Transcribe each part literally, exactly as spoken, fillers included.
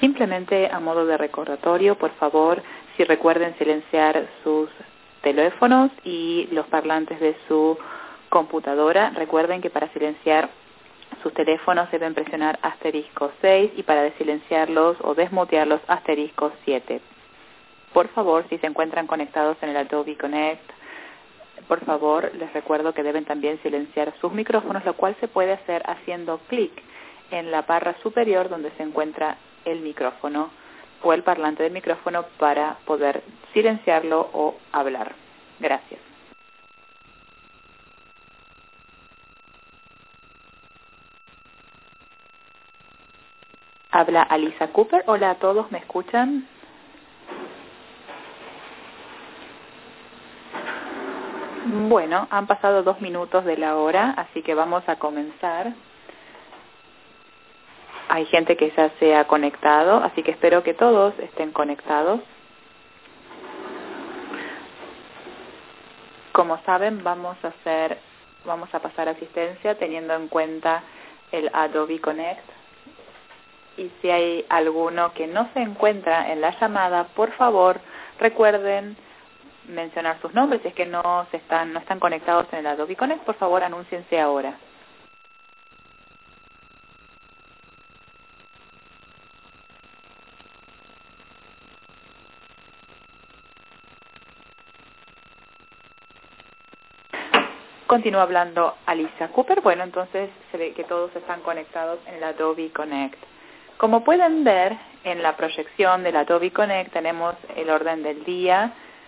Simplemente a modo de recordatorio, por favor, si recuerden silenciar sus teléfonos y los parlantes de su computadora. Recuerden que para silenciar sus teléfonos deben presionar asterisco seis y para desilenciarlos o desmutearlos asterisco siete. Por favor, si se encuentran conectados en el Adobe Connect, por favor, les recuerdo que deben también silenciar sus micrófonos, lo cual se puede hacer haciendo clic en la barra superior donde se encuentra el micrófono o el parlante del micrófono para poder silenciarlo o hablar. Gracias. Habla Alisa Cooper. Hola a todos, ¿me escuchan? Bueno, han pasado dos minutos de la hora, así que vamos a comenzar. Hay gente que ya se ha conectado, así que espero que todos estén conectados. Como saben, vamos a hacer, vamos a pasar asistencia teniendo en cuenta el Adobe Connect. Y si hay alguno que no se encuentra en la llamada, por favor, recuerden mencionar sus nombres. Si es que no se están, no están conectados en el Adobe Connect, por favor, anúnciense ahora. Continúa hablando Alisa Cooper. Bueno, entonces se ve que todos están conectados en el Adobe Connect. Como pueden ver en la proyección del Adobe Connect, tenemos el orden del día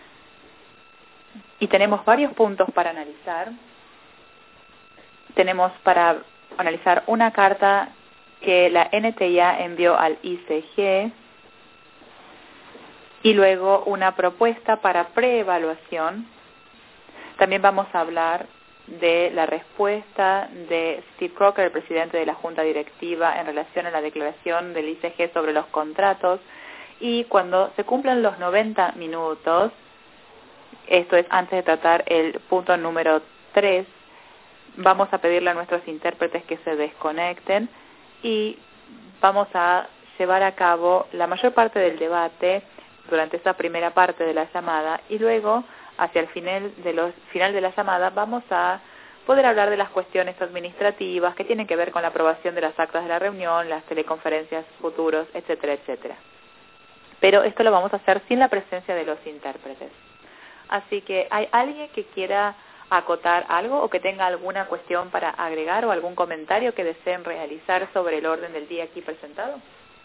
y tenemos varios puntos para analizar. Tenemos para analizar una carta que la N T I A envió al I C G y luego una propuesta para preevaluación. También vamos a hablar de la respuesta de Steve Crocker, el presidente de la Junta Directiva, en relación a la declaración del I C G sobre los contratos. Y cuando se cumplan los noventa minutos, esto es antes de tratar el punto número tres, vamos a pedirle a nuestros intérpretes que se desconecten y vamos a llevar a cabo la mayor parte del debate durante esa primera parte de la llamada y luego hacia el final de, los, final de la llamada vamos a poder hablar de las cuestiones administrativas que tienen que ver con la aprobación de las actas de la reunión, las teleconferencias futuros, etcétera, etcétera. Pero esto lo vamos a hacer sin la presencia de los intérpretes. Así que, ¿hay alguien que quiera acotar algo o que tenga alguna cuestión para agregar o algún comentario que deseen realizar sobre el orden del día aquí presentado?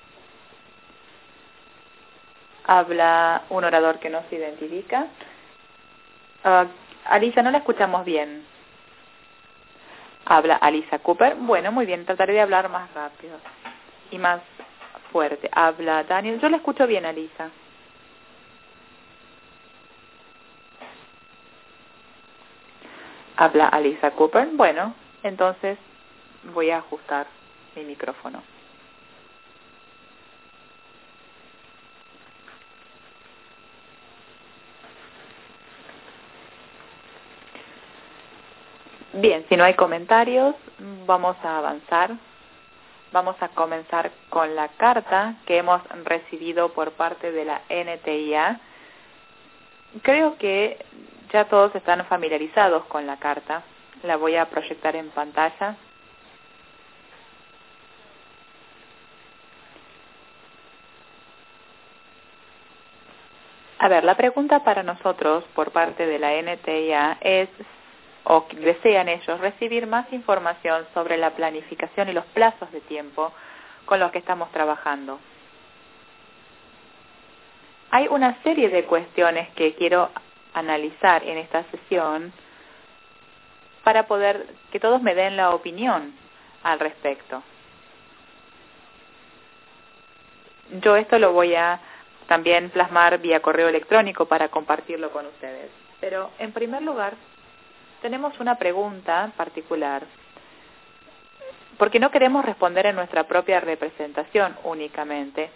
Habla un orador que no se identifica. Uh, Alisa, no la escuchamos bien. Habla Alisa Cooper. Bueno, muy bien, trataré de hablar más rápido y más fuerte. Habla Daniel. Yo la escucho bien, Alisa. Habla Alisa Cooper. Bueno, entonces voy a ajustar mi micrófono. Bien, si no hay comentarios, vamos a avanzar. Vamos a comenzar con la carta que hemos recibido por parte de la N T I A. Creo que ya todos están familiarizados con la carta. La voy a proyectar en pantalla. A ver, la pregunta para nosotros por parte de la N T I A es, o desean ellos recibir más información sobre la planificación y los plazos de tiempo con los que estamos trabajando. Hay una serie de cuestiones que quiero analizar en esta sesión para poder que todos me den la opinión al respecto. Yo esto lo voy a también plasmar vía correo electrónico para compartirlo con ustedes. Pero en primer lugar, tenemos una pregunta particular, porque no queremos responder en nuestra propia representación únicamente,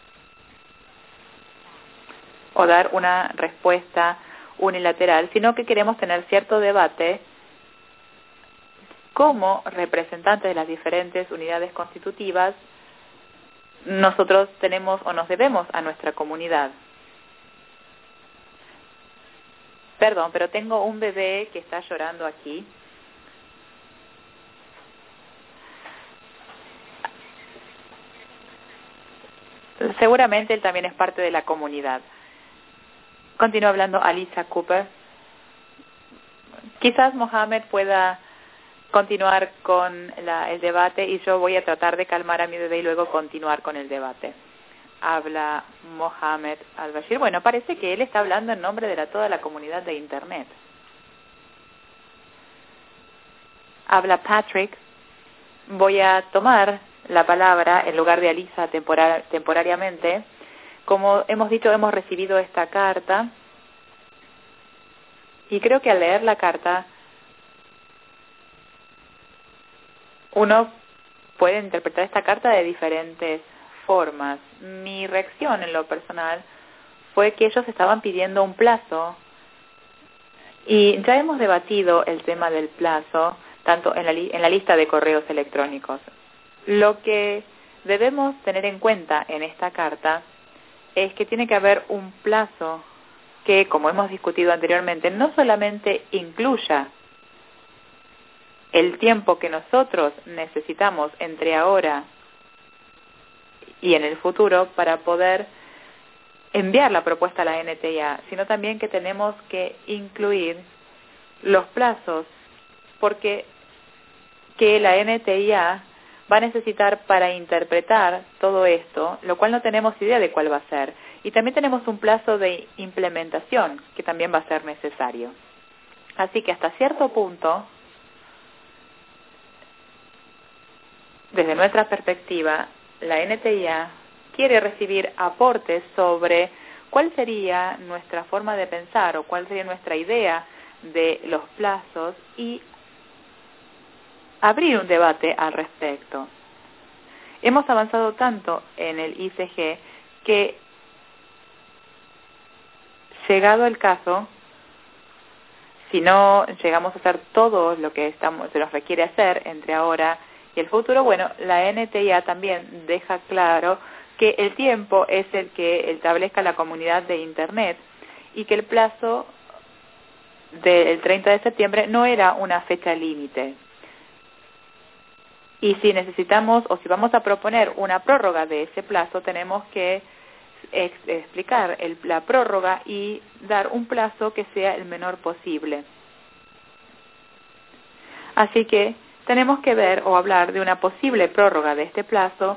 o dar una respuesta unilateral, sino que queremos tener cierto debate como representantes de las diferentes unidades constitutivas nosotros tenemos o nos debemos a nuestra comunidad. Perdón, pero tengo un bebé que está llorando aquí. Seguramente él también es parte de la comunidad. Continúa hablando Alisa Cooper. Quizás Mohammed pueda continuar con la, el debate y yo voy a tratar de calmar a mi bebé y luego continuar con el debate. Habla Mohammed al-Bashir. Bueno, parece que él está hablando en nombre de la, toda la comunidad de Internet. Habla Patrick. Voy a tomar la palabra en lugar de Alisa temporar, temporariamente. Como hemos dicho, hemos recibido esta carta y creo que al leer la carta uno puede interpretar esta carta de diferentes formas. Mi reacción en lo personal fue que ellos estaban pidiendo un plazo y ya hemos debatido el tema del plazo tanto en la, li- en la lista de correos electrónicos. Lo que debemos tener en cuenta en esta carta es que tiene que haber un plazo que, como hemos discutido anteriormente, no solamente incluya el tiempo que nosotros necesitamos entre ahora y en el futuro para poder enviar la propuesta a la N T I A, sino también que tenemos que incluir los plazos porque que la N T I A va a necesitar para interpretar todo esto, lo cual no tenemos idea de cuál va a ser. Y también tenemos un plazo de implementación que también va a ser necesario. Así que hasta cierto punto, desde nuestra perspectiva, la N T I A quiere recibir aportes sobre cuál sería nuestra forma de pensar o cuál sería nuestra idea de los plazos y abrir un debate al respecto. Hemos avanzado tanto en el I C G que, llegado el caso, si no llegamos a hacer todo lo que estamos, se nos requiere hacer entre ahora y el futuro, bueno, la N T I A también deja claro que el tiempo es el que establezca la comunidad de Internet y que el plazo del treinta de septiembre no era una fecha límite. Y si necesitamos o si vamos a proponer una prórroga de ese plazo, tenemos que ex explicar el, la prórroga y dar un plazo que sea el menor posible. Así que tenemos que ver o hablar de una posible prórroga de este plazo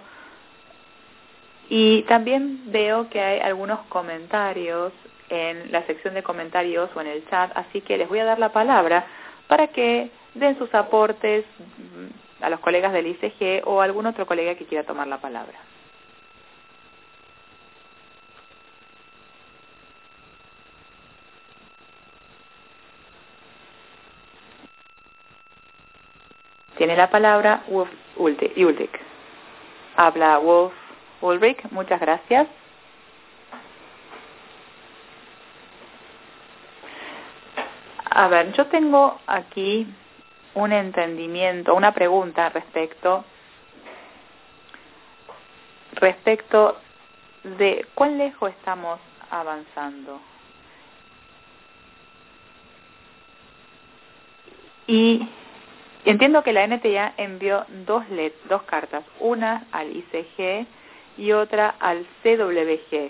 y también veo que hay algunos comentarios en la sección de comentarios o en el chat, así que les voy a dar la palabra para que den sus aportes a los colegas del I C G o a algún otro colega que quiera tomar la palabra. Tiene la palabra Wolf Ulrich. Habla Wolf Ulrich, muchas gracias. A ver, yo tengo aquí un entendimiento, una pregunta respecto respecto de cuán lejos estamos avanzando. Y entiendo que la N T I A envió dos, let, dos cartas, una al I C G y otra al C W G.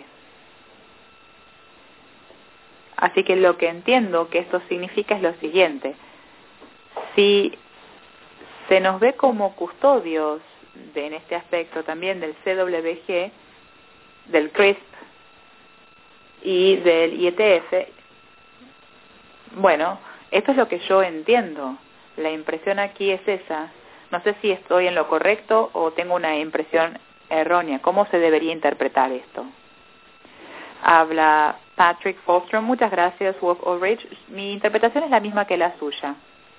Así que lo que entiendo que esto significa es lo siguiente. Si se nos ve como custodios de, en este aspecto también del C W G, del C R I S P y del I E T F, bueno, esto es lo que yo entiendo. La impresión aquí es esa. No sé si estoy en lo correcto o tengo una impresión errónea. ¿Cómo se debería interpretar esto? Habla Patrick Falstrom. Muchas gracias, Wolf Ulrich. Mi interpretación es la misma que la suya.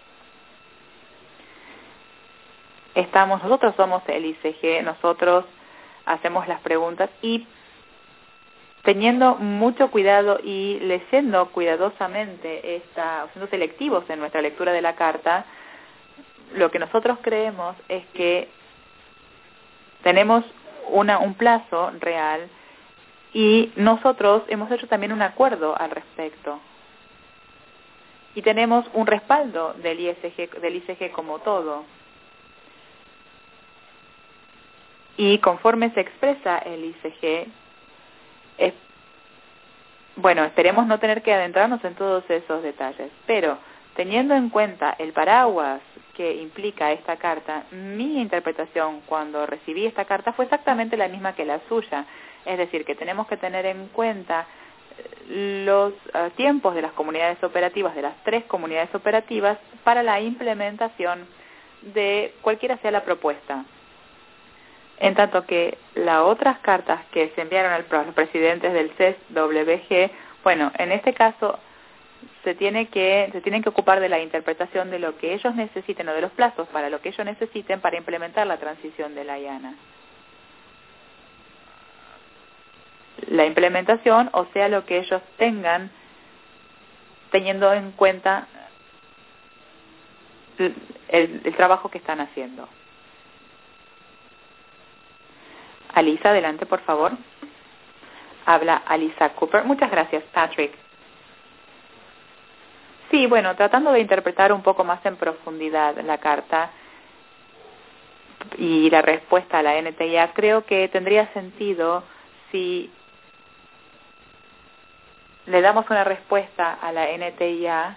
Estamos, nosotros somos el I C G, nosotros hacemos las preguntas y teniendo mucho cuidado y leyendo cuidadosamente, esta, siendo selectivos en nuestra lectura de la carta, lo que nosotros creemos es que tenemos una, un plazo real y nosotros hemos hecho también un acuerdo al respecto. Y tenemos un respaldo del I S G, del I C G como todo. Y conforme se expresa el I C G, es, bueno, esperemos no tener que adentrarnos en todos esos detalles, pero teniendo en cuenta el paraguas que implica esta carta, mi interpretación cuando recibí esta carta fue exactamente la misma que la suya. Es decir, que tenemos que tener en cuenta los uh, tiempos de las comunidades operativas, de las tres comunidades operativas, para la implementación de cualquiera sea la propuesta. En tanto que las otras cartas que se enviaron a los presidentes del C E S W G, bueno, en este caso se tiene que se tienen que ocupar de la interpretación de lo que ellos necesiten o de los plazos para lo que ellos necesiten para implementar la transición de la I A N A. La implementación, o sea, lo que ellos tengan, teniendo en cuenta el, el, el trabajo que están haciendo. Alisa, adelante, por favor. Habla Alisa Cooper. Muchas gracias, Patrick. Sí, bueno, tratando de interpretar un poco más en profundidad la carta y la respuesta a la N T I A, creo que tendría sentido si le damos una respuesta a la N T I A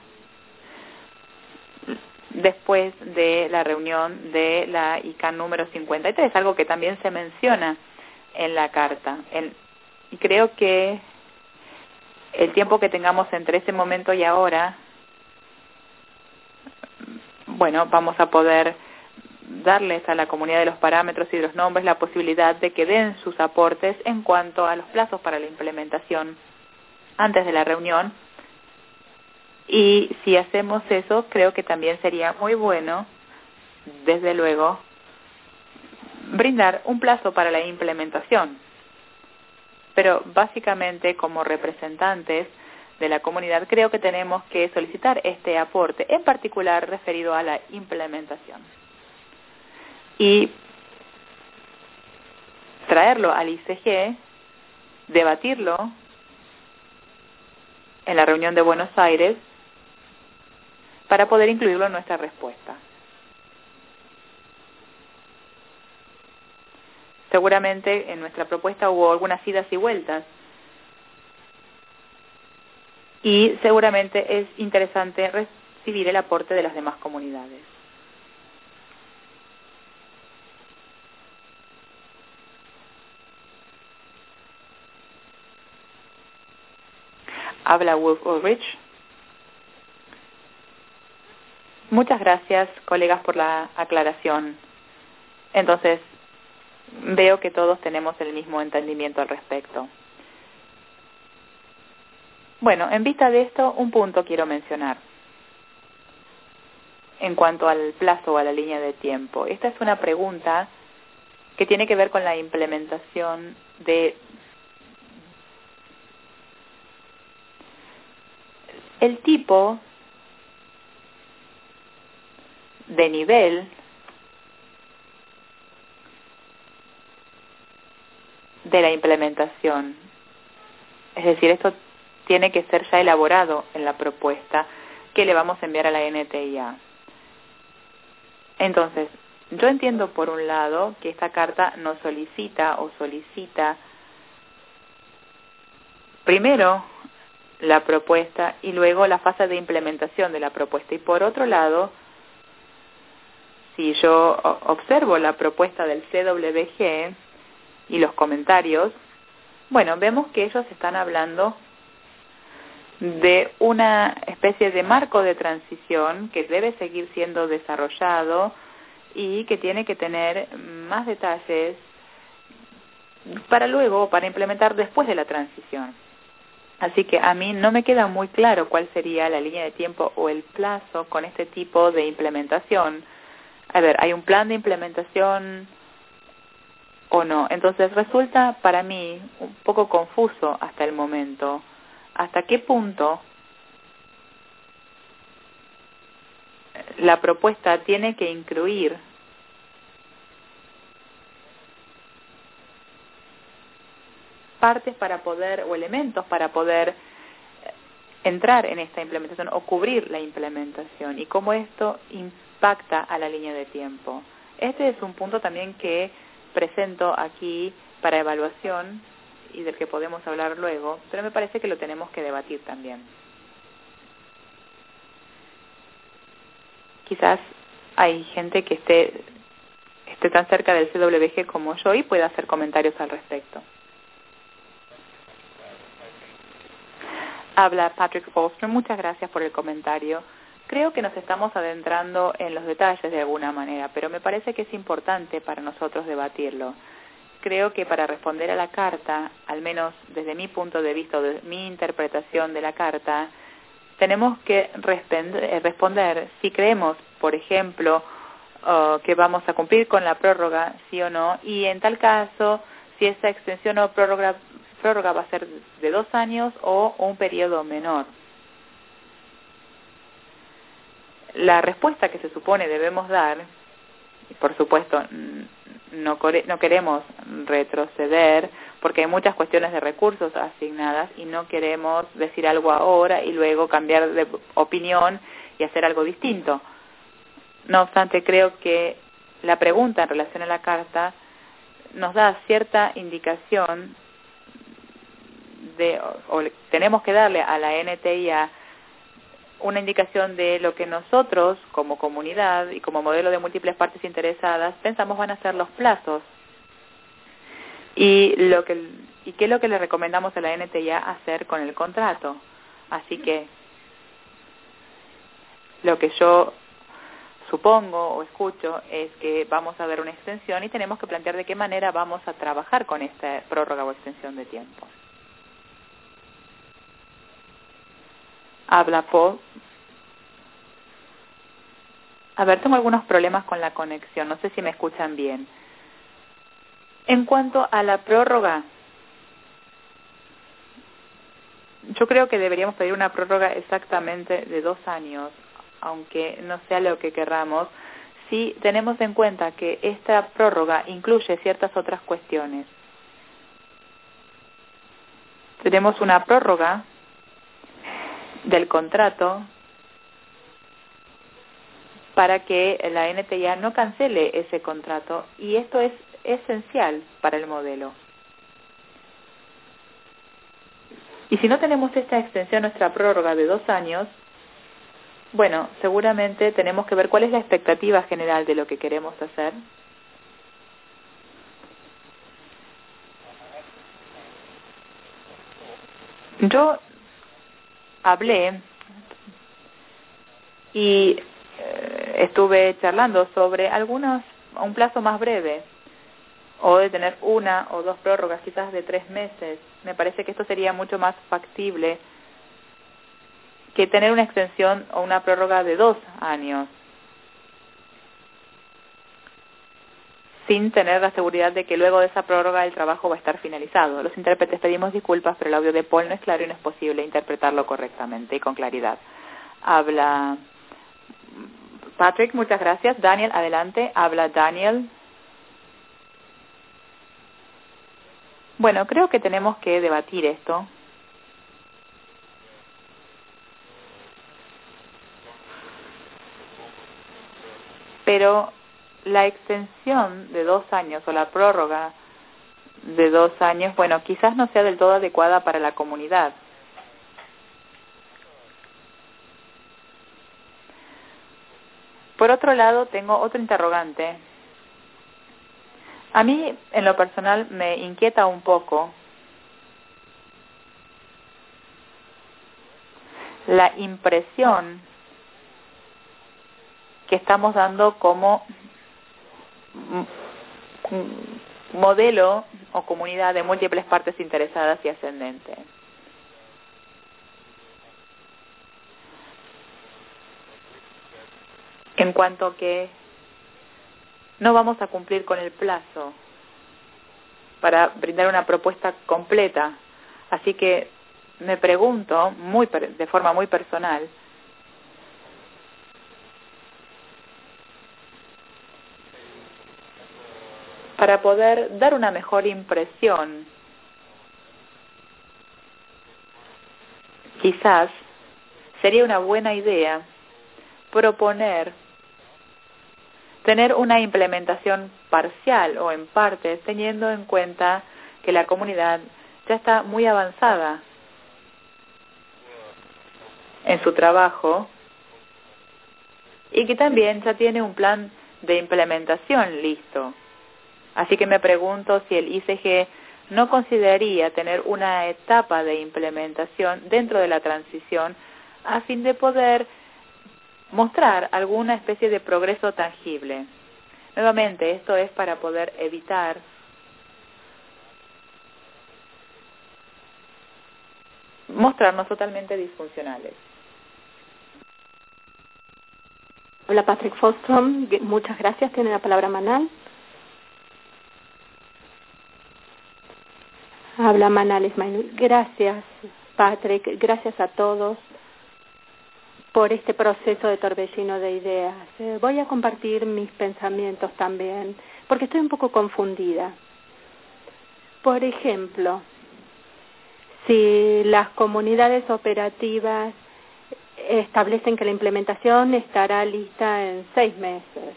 después de la reunión de la I C A N número cincuenta y tres, algo que también se menciona en la carta. El, y creo que el tiempo que tengamos entre ese momento y ahora, bueno, vamos a poder darles a la comunidad de los parámetros y de los nombres la posibilidad de que den sus aportes en cuanto a los plazos para la implementación antes de la reunión. Y si hacemos eso, creo que también sería muy bueno, desde luego, brindar un plazo para la implementación. Pero básicamente, como representantes de la comunidad, creo que tenemos que solicitar este aporte, en particular referido a la implementación. Y traerlo al I C G, debatirlo en la reunión de Buenos Aires, para poder incluirlo en nuestra respuesta. Seguramente en nuestra propuesta hubo algunas idas y vueltas y seguramente es interesante recibir el aporte de las demás comunidades. Habla Wolf Ulrich. Muchas gracias, colegas, por la aclaración. Entonces, veo que todos tenemos el mismo entendimiento al respecto. Bueno, en vista de esto, un punto quiero mencionar en cuanto al plazo o a la línea de tiempo. Esta es una pregunta que tiene que ver con la implementación de el tipo de nivel de la implementación. Es decir, esto tiene que ser ya elaborado en la propuesta que le vamos a enviar a la N T I A. Entonces, yo entiendo por un lado que esta carta nos solicita o solicita primero la propuesta y luego la fase de implementación de la propuesta. Y por otro lado, si yo observo la propuesta del C W G y los comentarios, bueno, vemos que ellos están hablando de una especie de marco de transición que debe seguir siendo desarrollado y que tiene que tener más detalles para luego, para implementar después de la transición. Así que a mí no me queda muy claro cuál sería la línea de tiempo o el plazo con este tipo de implementación. A ver, ¿hay un plan de implementación o no? Entonces resulta para mí un poco confuso hasta el momento. ¿Hasta qué punto la propuesta tiene que incluir partes para poder, o elementos para poder entrar en esta implementación o cubrir la implementación y cómo esto impacta a la línea de tiempo. Este es un punto también que presento aquí para evaluación y del que podemos hablar luego, pero me parece que lo tenemos que debatir también. Quizás hay gente que esté, esté tan cerca del C W G como yo y pueda hacer comentarios al respecto. Habla Patrick Foster, muchas gracias por el comentario. Creo que nos estamos adentrando en los detalles de alguna manera, pero me parece que es importante para nosotros debatirlo. Creo que para responder a la carta, al menos desde mi punto de vista, o de mi interpretación de la carta, tenemos que responder si creemos, por ejemplo, uh, que vamos a cumplir con la prórroga, sí o no, y en tal caso, si esa extensión o prórroga prórroga va a ser de dos años o un periodo menor. La respuesta que se supone debemos dar, y por supuesto no, no queremos retroceder porque hay muchas cuestiones de recursos asignadas y no queremos decir algo ahora y luego cambiar de opinión y hacer algo distinto. No obstante, creo que la pregunta en relación a la carta nos da cierta indicación de, o, o tenemos que darle a la N T I A una indicación de lo que nosotros como comunidad y como modelo de múltiples partes interesadas pensamos van a ser los plazos y lo que y qué es lo que le recomendamos a la N T I A hacer con el contrato. Así que lo que yo supongo o escucho es que vamos a dar una extensión y tenemos que plantear de qué manera vamos a trabajar con esta prórroga o extensión de tiempo. Habla Paul. A ver, tengo algunos problemas con la conexión, no sé si me escuchan bien. En cuanto a la prórroga, yo creo que deberíamos pedir una prórroga exactamente de dos años, aunque no sea lo que querramos, si tenemos en cuenta que esta prórroga incluye ciertas otras cuestiones. Tenemos una prórroga del contrato para que la N T I A no cancele ese contrato y esto es esencial para el modelo. Y si no tenemos esta extensión, nuestra prórroga de dos años, bueno, seguramente tenemos que ver cuál es la expectativa general de lo que queremos hacer. Yo hablé y eh, estuve charlando sobre algunos, un plazo más breve, o de tener una o dos prórrogas, quizás de tres meses. Me parece que esto sería mucho más factible que tener una extensión o una prórroga de dos años, sin tener la seguridad de que luego de esa prórroga el trabajo va a estar finalizado. Los intérpretes pedimos disculpas, pero el audio de Paul no es claro y no es posible interpretarlo correctamente y con claridad. Habla Patrick, muchas gracias. Daniel, adelante. Habla Daniel. Bueno, creo que tenemos que debatir esto. Pero la extensión de dos años o la prórroga de dos años, bueno, quizás no sea del todo adecuada para la comunidad. Por otro lado, tengo otro interrogante. A mí, en lo personal, me inquieta un poco la impresión que estamos dando como modelo o comunidad de múltiples partes interesadas y ascendentes. En cuanto a que no vamos a cumplir con el plazo para brindar una propuesta completa. Así que me pregunto, muy de forma muy personal, para poder dar una mejor impresión quizás sería una buena idea proponer tener una implementación parcial o en partes, teniendo en cuenta que la comunidad ya está muy avanzada en su trabajo y que también ya tiene un plan de implementación listo. Así que me pregunto si el I C G no consideraría tener una etapa de implementación dentro de la transición a fin de poder mostrar alguna especie de progreso tangible. Nuevamente, esto es para poder evitar mostrarnos totalmente disfuncionales. Hola, Patrick Fostrom. Muchas gracias. Tiene la palabra Manal. Habla Manal Ismail. Gracias, Patrick. Gracias a todos por este proceso de torbellino de ideas. Eh, voy a compartir mis pensamientos también, porque estoy un poco confundida. Por ejemplo, si las comunidades operativas establecen que la implementación estará lista en seis meses,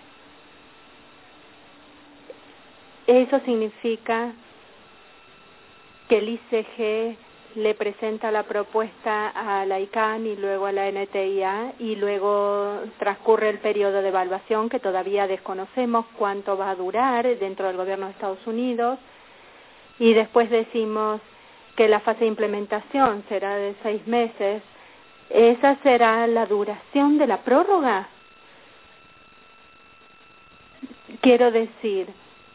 eso significa que el I C G le presenta la propuesta a la I C A N y luego a la N T I A y luego transcurre el periodo de evaluación que todavía desconocemos cuánto va a durar dentro del gobierno de Estados Unidos y después decimos que la fase de implementación será de seis meses. ¿Esa será la duración de la prórroga? Quiero decir,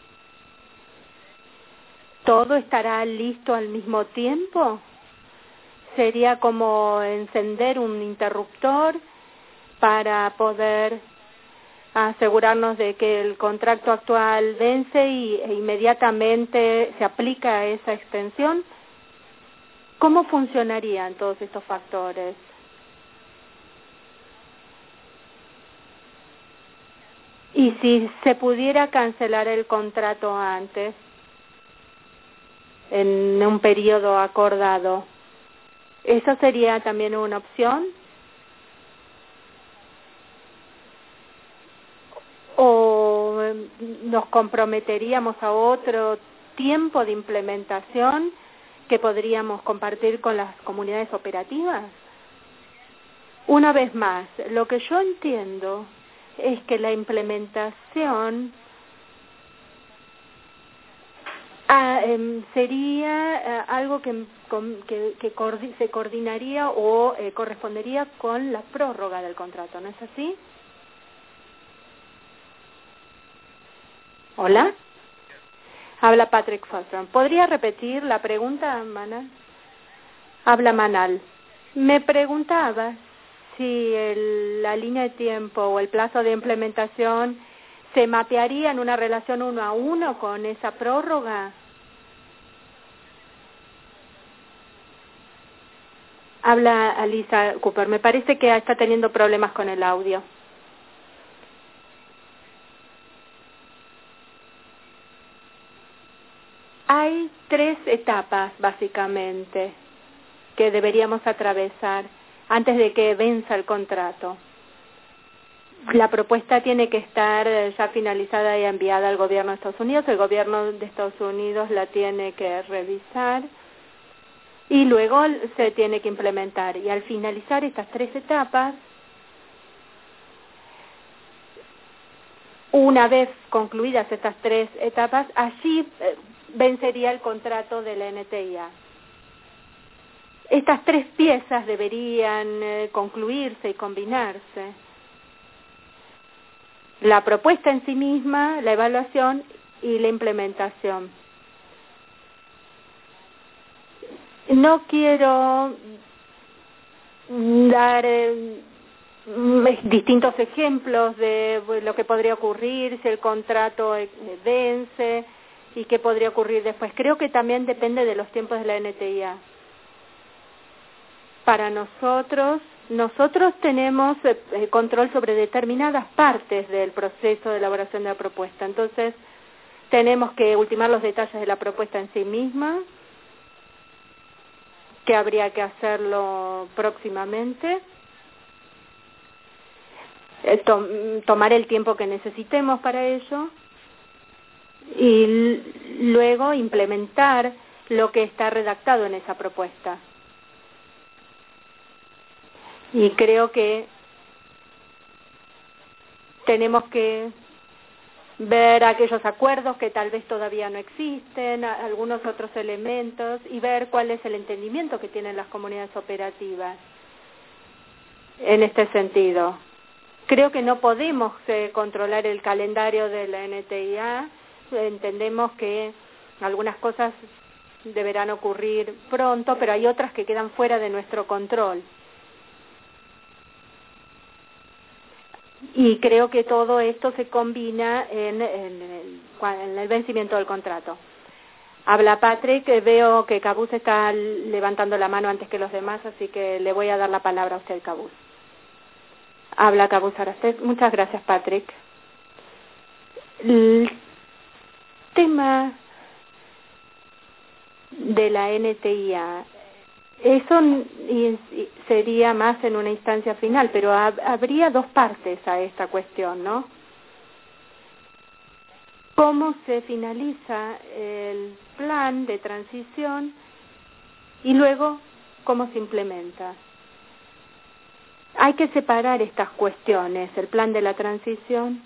¿todo estará listo al mismo tiempo? Sería como encender un interruptor para poder asegurarnos de que el contrato actual vence y e inmediatamente se aplica esa extensión. ¿Cómo funcionarían todos estos factores? Y si se pudiera cancelar el contrato antes, en un periodo acordado, ¿eso sería también una opción? ¿O nos comprometeríamos a otro tiempo de implementación que podríamos compartir con las comunidades operativas? Una vez más, lo que yo entiendo es que la implementación Ah, eh, sería eh, algo que, con, que, que coordi- se coordinaría o eh, correspondería con la prórroga del contrato, ¿no es así? ¿Hola? Habla Patrick Foster. ¿Podría repetir la pregunta, Manal? Habla Manal. Me preguntaba si el, la línea de tiempo o el plazo de implementación se mapearía en una relación uno a uno con esa prórroga. Habla Alisa Cooper. Me parece que está teniendo problemas con el audio. Hay tres etapas, básicamente, que deberíamos atravesar antes de que venza el contrato. La propuesta tiene que estar ya finalizada y enviada al gobierno de Estados Unidos. El gobierno de Estados Unidos la tiene que revisar y luego se tiene que implementar. Y al finalizar estas tres etapas, una vez concluidas estas tres etapas, allí eh, vencería el contrato de la N T I A. Estas tres piezas deberían eh, concluirse y combinarse. La propuesta en sí misma, la evaluación y la implementación. No quiero dar eh, distintos ejemplos de lo que podría ocurrir si el contrato vence y qué podría ocurrir después. Creo que también depende de los tiempos de la N T I A. Para nosotros, nosotros tenemos eh, control sobre determinadas partes del proceso de elaboración de la propuesta. Entonces, tenemos que ultimar los detalles de la propuesta en sí misma, que habría que hacerlo próximamente, eh, to tomar el tiempo que necesitemos para ello y luego implementar lo que está redactado en esa propuesta. Y creo que tenemos que ver aquellos acuerdos que tal vez todavía no existen, algunos otros elementos, y ver cuál es el entendimiento que tienen las comunidades operativas en este sentido. Creo que no podemos eh, controlar el calendario de la N T I A. Entendemos que algunas cosas deberán ocurrir pronto, pero hay otras que quedan fuera de nuestro control. Y creo que todo esto se combina en, en, el, en el vencimiento del contrato. Habla Patrick, veo que Cabuz está levantando la mano antes que los demás, así que le voy a dar la palabra a usted, Cabuz. Habla Cabuz Aracet. Muchas gracias, Patrick. El tema de la N T I A, eso sería más en una instancia final, pero habría dos partes a esta cuestión, ¿no? ¿Cómo se finaliza el plan de transición y luego cómo se implementa? Hay que separar estas cuestiones, el plan de la transición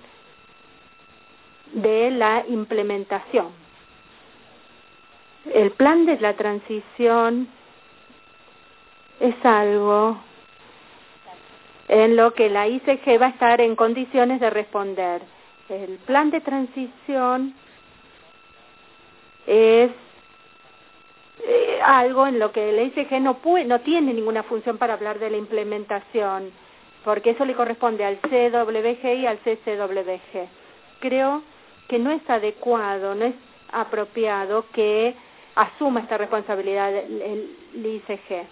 de la implementación. El plan de la transición es algo en lo que la I C G va a estar en condiciones de responder. El plan de transición es eh, algo en lo que la I C G no puede, no tiene ninguna función para hablar de la implementación, porque eso le corresponde al C W G y al C C W G. Creo que no es adecuado, no es apropiado que asuma esta responsabilidad el, el I C G.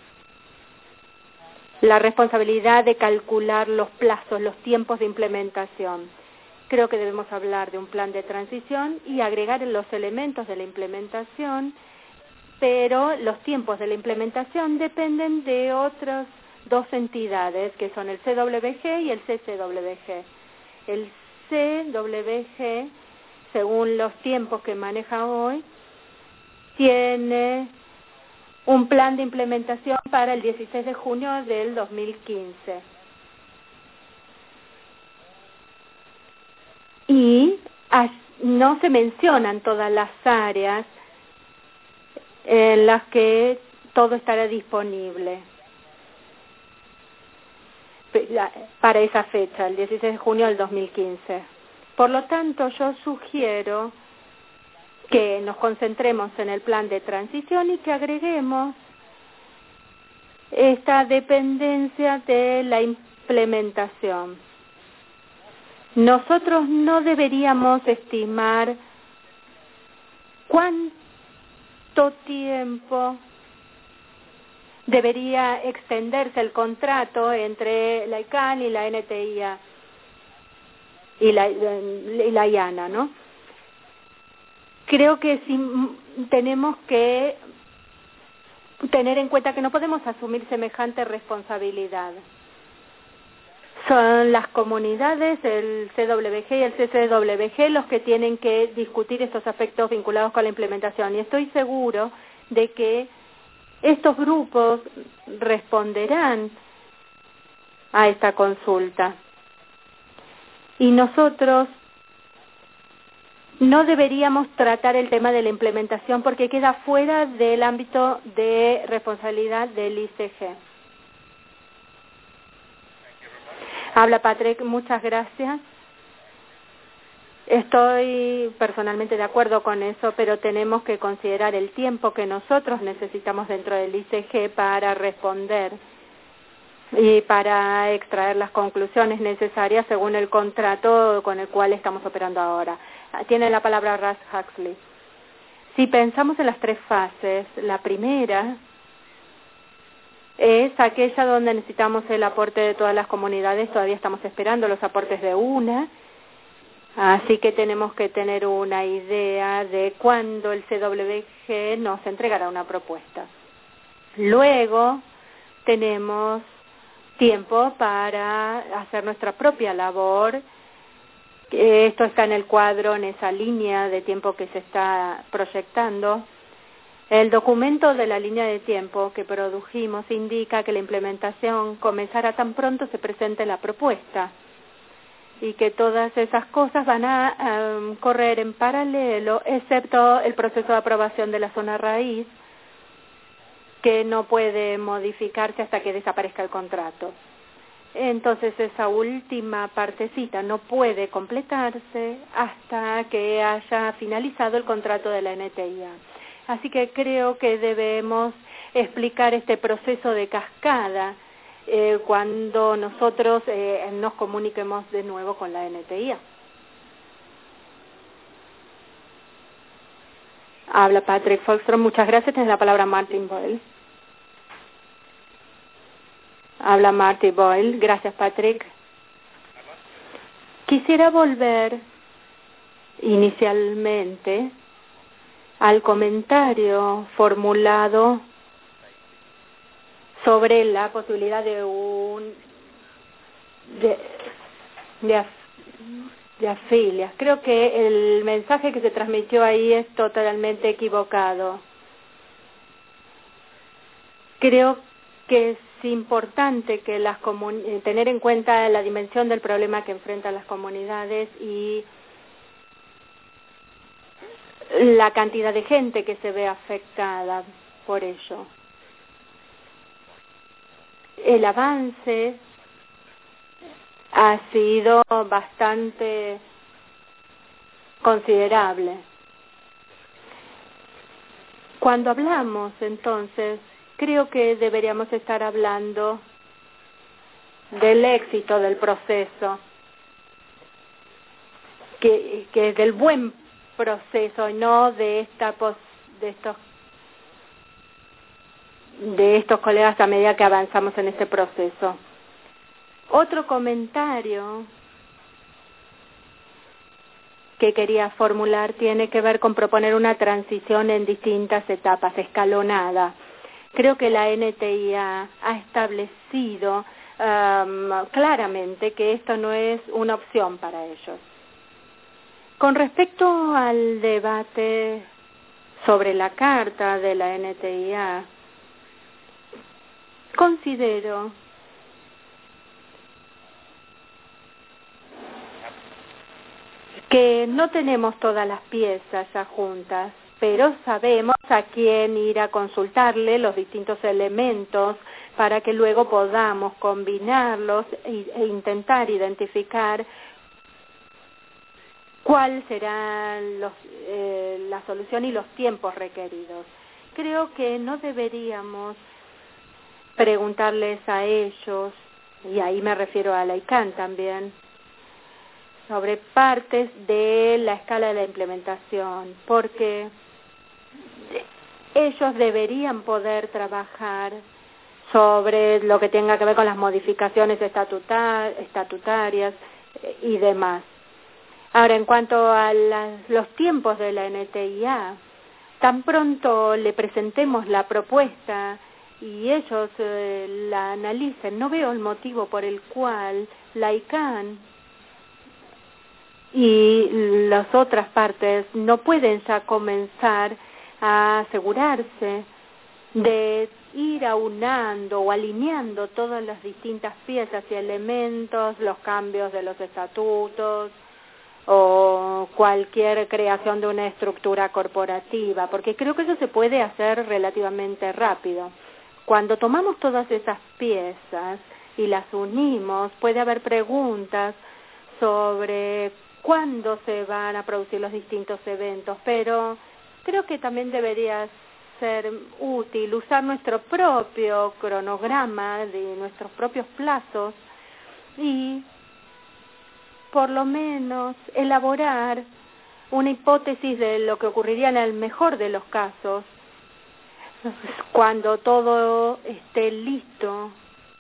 La responsabilidad de calcular los plazos, los tiempos de implementación. Creo que debemos hablar de un plan de transición y agregar los elementos de la implementación, pero los tiempos de la implementación dependen de otras dos entidades, que son el C W G y el C C W G. El C W G, según los tiempos que maneja hoy, tiene un plan de implementación para el dieciséis de junio del dos mil quince. Y no se mencionan todas las áreas en las que todo estará disponible para esa fecha, el dieciséis de junio del dos mil quince. Por lo tanto, yo sugiero que nos concentremos en el plan de transición y que agreguemos esta dependencia de la implementación. Nosotros no deberíamos estimar cuánto tiempo debería extenderse el contrato entre la I C A N y la N T I A y la, y la I A N A, ¿no? Creo que sí tenemos que tener en cuenta que no podemos asumir semejante responsabilidad. Son las comunidades, el C W G y el C C W G, los que tienen que discutir estos aspectos vinculados con la implementación. Y estoy seguro de que estos grupos responderán a esta consulta. Y nosotros no deberíamos tratar el tema de la implementación porque queda fuera del ámbito de responsabilidad del I C G. Habla Patrick, muchas gracias. Estoy personalmente de acuerdo con eso, pero tenemos que considerar el tiempo que nosotros necesitamos dentro del I C G para responder y para extraer las conclusiones necesarias según el contrato con el cual estamos operando ahora. Tiene la palabra Russ Huxley. Si pensamos en las tres fases, la primera es aquella donde necesitamos el aporte de todas las comunidades. Todavía estamos esperando los aportes de una, así que tenemos que tener una idea de cuándo el C W G nos entregará una propuesta. Luego tenemos tiempo para hacer nuestra propia labor. Esto está en el cuadro, en esa línea de tiempo que se está proyectando. El documento de la línea de tiempo que produjimos indica que la implementación comenzará tan pronto se presente la propuesta y que todas esas cosas van a um, correr en paralelo, excepto el proceso de aprobación de la zona raíz, que no puede modificarse hasta que desaparezca el contrato. Entonces esa última partecita no puede completarse hasta que haya finalizado el contrato de la N T I A. Así que creo que debemos explicar este proceso de cascada eh, cuando nosotros eh, nos comuniquemos de nuevo con la N T I A. Habla Patrick Folkstrom. Muchas gracias. Tienes la palabra Martin Boyle. Habla Martin Boyle. Gracias, Patrick. Quisiera volver inicialmente al comentario formulado sobre la posibilidad de un de, de, af, de afilias. Creo que el mensaje que se transmitió ahí es totalmente equivocado. Creo que es importante que las tener en cuenta la dimensión del problema que enfrentan las comunidades y la cantidad de gente que se ve afectada por ello. El avance ha sido bastante considerable. Cuando hablamos, entonces, creo que deberíamos estar hablando del éxito del proceso, que, que es del buen proceso y no de esta pos, de estos de estos colegas a medida que avanzamos en este proceso. Otro comentario que quería formular tiene que ver con proponer una transición en distintas etapas, escalonada. Creo que la N T I A ha establecido um, claramente que esto no es una opción para ellos. Con respecto al debate sobre la carta de la N T I A, considero que no tenemos todas las piezas ya juntas, pero sabemos a quién ir a consultarle los distintos elementos para que luego podamos combinarlos e intentar identificar cuál será los, eh, la solución y los tiempos requeridos. Creo que no deberíamos preguntarles a ellos, y ahí me refiero a la I C A N también, sobre partes de la escala de la implementación, porque ellos deberían poder trabajar sobre lo que tenga que ver con las modificaciones estatutar, estatutarias y demás. Ahora, en cuanto a las, los tiempos de la N T I A, tan pronto le presentemos la propuesta y ellos eh, la analicen, no veo el motivo por el cual la I C A N y las otras partes no pueden ya comenzar a asegurarse de ir aunando o alineando todas las distintas piezas y elementos, los cambios de los estatutos o cualquier creación de una estructura corporativa, porque creo que eso se puede hacer relativamente rápido. Cuando tomamos todas esas piezas y las unimos, puede haber preguntas sobre cuándo se van a producir los distintos eventos, pero creo que también debería ser útil usar nuestro propio cronograma de nuestros propios plazos y por lo menos elaborar una hipótesis de lo que ocurriría en el mejor de los casos cuando todo esté listo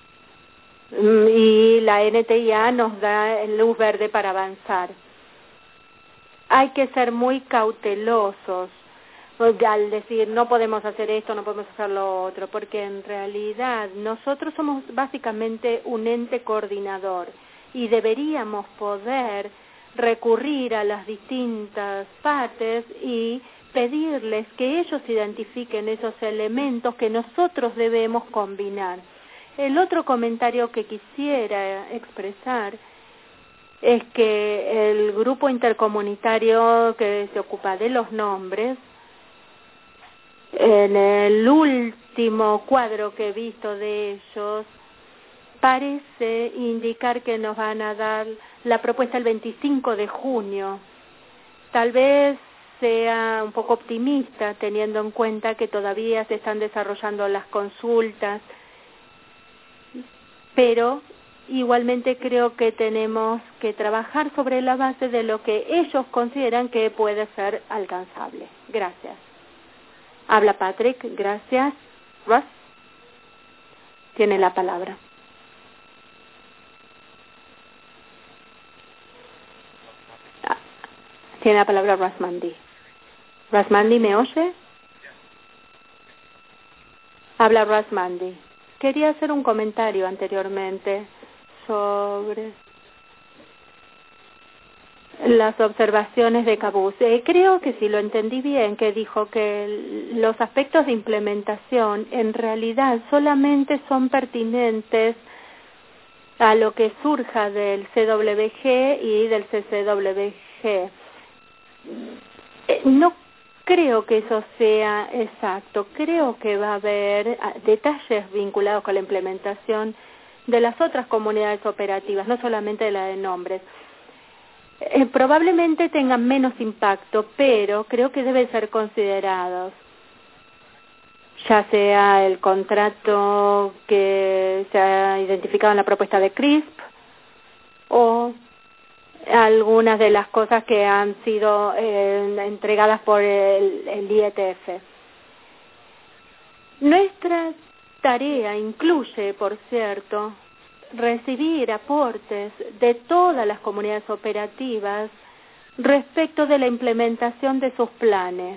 y la N T I A nos da luz verde para avanzar. Hay que ser muy cautelosos al decir no podemos hacer esto, no podemos hacer lo otro, porque en realidad nosotros somos básicamente un ente coordinador y deberíamos poder recurrir a las distintas partes y pedirles que ellos identifiquen esos elementos que nosotros debemos combinar. El otro comentario que quisiera expresar es que el grupo intercomunitario que se ocupa de los nombres, en el último cuadro que he visto de ellos, parece indicar que nos van a dar la propuesta el veinticinco de junio. Tal vez sea un poco optimista, teniendo en cuenta que todavía se están desarrollando las consultas, pero igualmente creo que tenemos que trabajar sobre la base de lo que ellos consideran que puede ser alcanzable. Gracias. Habla Patrick. Gracias. Russ tiene la palabra. Ah, tiene la palabra Russ Mandy. Russ Mandy, ¿me oye? Habla Russ Mandy. Quería hacer un comentario anteriormente sobre las observaciones de Cabuz. Eh, creo que si lo entendí bien, que dijo que los aspectos de implementación en realidad solamente son pertinentes a lo que surja del C W G y del C C W G. Eh, no creo que eso sea exacto. Creo que va a haber detalles vinculados con la implementación de las otras comunidades operativas, no solamente de la de nombres. Eh, probablemente tengan menos impacto, pero creo que deben ser considerados, ya sea el contrato que se ha identificado en la propuesta de CRISP o algunas de las cosas que han sido eh, entregadas por el, el I E T F. Nuestra tarea incluye, por cierto, recibir aportes de todas las comunidades operativas respecto de la implementación de sus planes.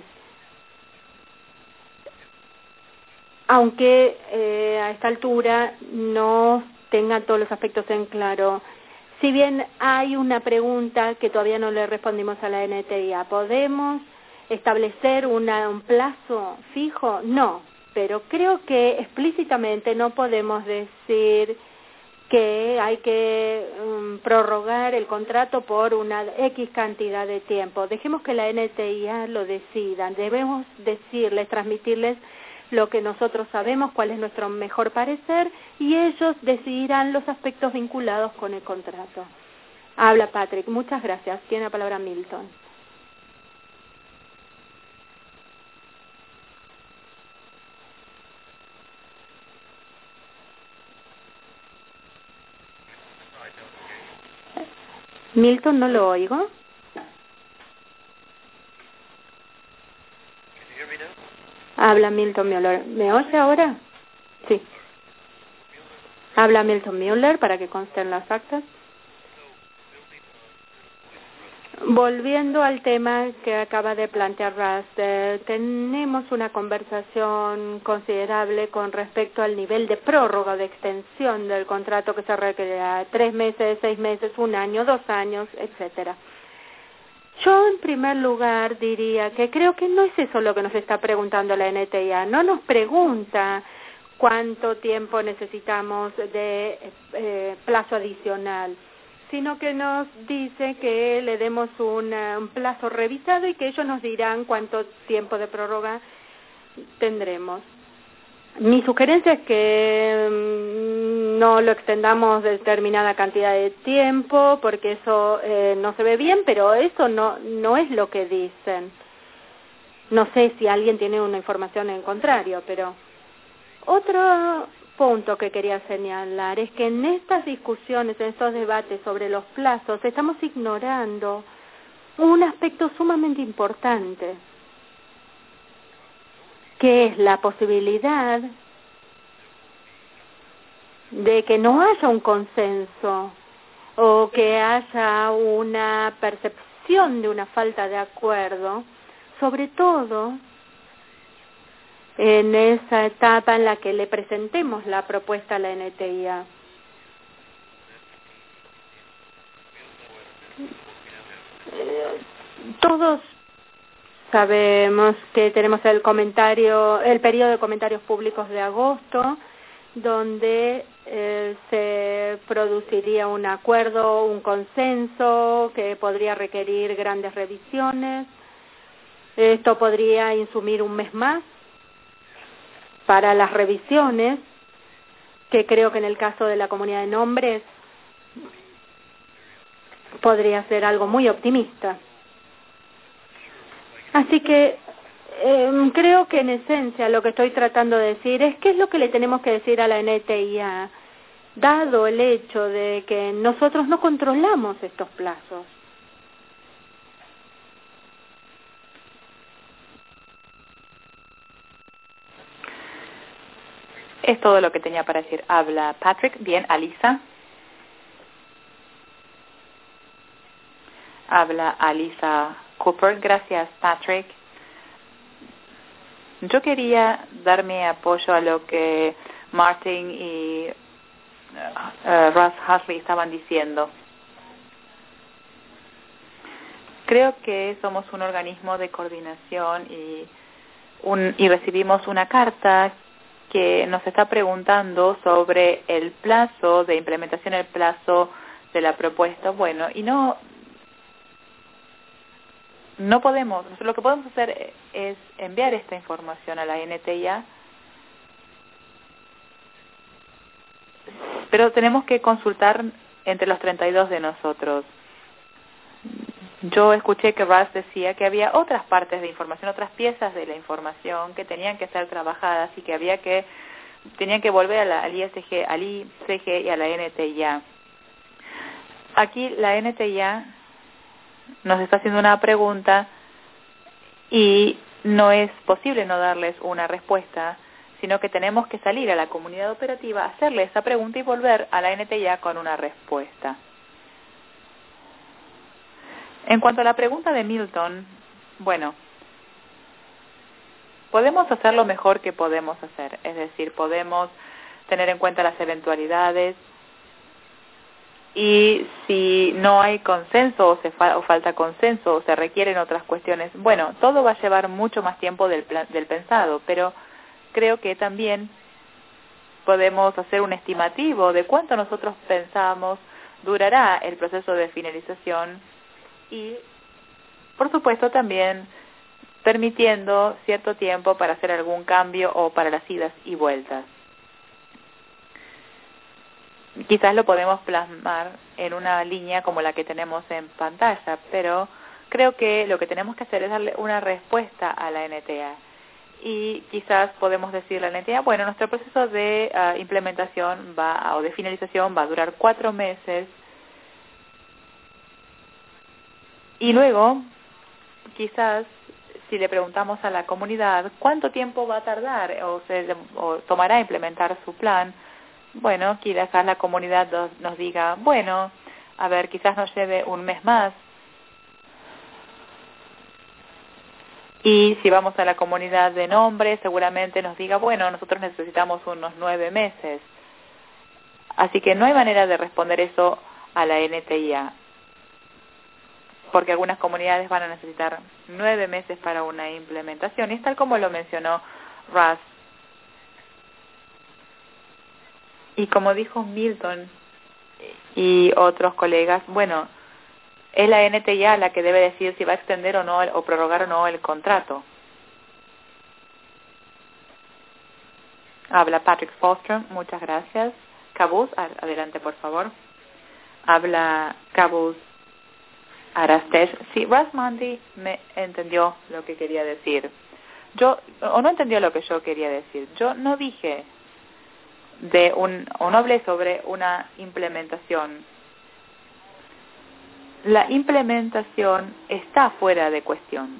Aunque eh, a esta altura no tengan todos los aspectos en claro. Si bien hay una pregunta que todavía no le respondimos a la N T I A, ¿podemos establecer una, un plazo fijo? No, pero creo que explícitamente no podemos decir que hay que um, prorrogar el contrato por una X cantidad de tiempo. Dejemos que la N T I A lo decida. Debemos decirles, transmitirles lo que nosotros sabemos, cuál es nuestro mejor parecer, y ellos decidirán los aspectos vinculados con el contrato. Habla Patrick. Muchas gracias. Tiene la palabra Milton. Milton, no lo oigo. Habla Milton Mueller. ¿Me oye ahora? Sí. Habla Milton Mueller para que consten las actas. Volviendo al tema que acaba de plantear Russ, eh, tenemos una conversación considerable con respecto al nivel de prórroga, de extensión del contrato que se requerirá, tres meses, seis meses, un año, dos años, etcétera. Yo, en primer lugar, diría que creo que no es eso lo que nos está preguntando la N T I A. No nos pregunta cuánto tiempo necesitamos de eh, plazo adicional, sino que nos dice que le demos una, un plazo revisado y que ellos nos dirán cuánto tiempo de prórroga tendremos. Mi sugerencia es que mmm, no lo extendamos de determinada cantidad de tiempo, porque eso eh, no se ve bien, pero eso no, no es lo que dicen. No sé si alguien tiene una información en contrario, pero otro punto que quería señalar es que en estas discusiones, en estos debates sobre los plazos, estamos ignorando un aspecto sumamente importante, que es la posibilidad de que no haya un consenso o que haya una percepción de una falta de acuerdo, sobre todo en esa etapa en la que le presentemos la propuesta a la N T I A. Eh, todos sabemos que tenemos el comentario, el periodo de comentarios públicos de agosto, donde eh, se produciría un acuerdo, un consenso que podría requerir grandes revisiones. Esto podría insumir un mes más para las revisiones, que creo que en el caso de la comunidad de nombres podría ser algo muy optimista. Así que eh, creo que en esencia lo que estoy tratando de decir es qué es lo que le tenemos que decir a la N T I A, dado el hecho de que nosotros no controlamos estos plazos. Es todo lo que tenía para decir. Habla Patrick. Bien, Alisa. Habla Alisa Cooper. Gracias, Patrick. Yo quería dar mi apoyo a lo que Martin y uh, Russ Huxley estaban diciendo. Creo que somos un organismo de coordinación y, un, y recibimos una carta que nos está preguntando sobre el plazo de implementación, el plazo de la propuesta. Bueno, y no no podemos, lo que podemos hacer es enviar esta información a la N T I A, pero tenemos que consultar entre los treinta y dos de nosotros. Yo escuché que Russ decía que había otras partes de información, otras piezas de la información que tenían que ser trabajadas y que había que tenían que volver a la, al I S G, al I C G y a la N T I A. Aquí la N T I A nos está haciendo una pregunta y no es posible no darles una respuesta, sino que tenemos que salir a la comunidad operativa, hacerle esa pregunta y volver a la N T I A con una respuesta. En cuanto a la pregunta de Milton, bueno, podemos hacer lo mejor que podemos hacer, es decir, podemos tener en cuenta las eventualidades y si no hay consenso o, se fa- o falta consenso o se requieren otras cuestiones, bueno, todo va a llevar mucho más tiempo del, plan- del pensado, pero creo que también podemos hacer un estimativo de cuánto nosotros pensamos durará el proceso de finalización y, por supuesto, también permitiendo cierto tiempo para hacer algún cambio o para las idas y vueltas. Quizás lo podemos plasmar en una línea como la que tenemos en pantalla, pero creo que lo que tenemos que hacer es darle una respuesta a la N T A. Y quizás podemos decirle a la N T A, bueno, nuestro proceso de uh, implementación va o de finalización va a durar cuatro meses y luego quizás si le preguntamos a la comunidad cuánto tiempo va a tardar o, se, o tomará implementar su plan, bueno, quizás la comunidad nos, nos diga, bueno, a ver, quizás nos lleve un mes más. Y si vamos a la comunidad de nombre, seguramente nos diga, bueno, nosotros necesitamos unos nueve meses. Así que no hay manera de responder eso a la N T I A, porque algunas comunidades van a necesitar nueve meses para una implementación. Y es tal como lo mencionó Russ. Y como dijo Milton y otros colegas, bueno, es la N T I A la que debe decir si va a extender o no o prorrogar o no el contrato. Habla Patrick Foster, muchas gracias. Cabuz, adelante por favor. Habla Cabuz Arastesh. Sí, Russ Mundy me entendió lo que quería decir. Yo, o no entendió lo que yo quería decir. Yo no dije de un, o no hablé sobre una implementación. La implementación está fuera de cuestión.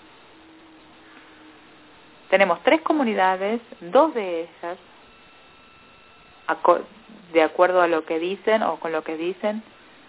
Tenemos tres comunidades, dos de ellas, de acuerdo a lo que dicen o con lo que dicen,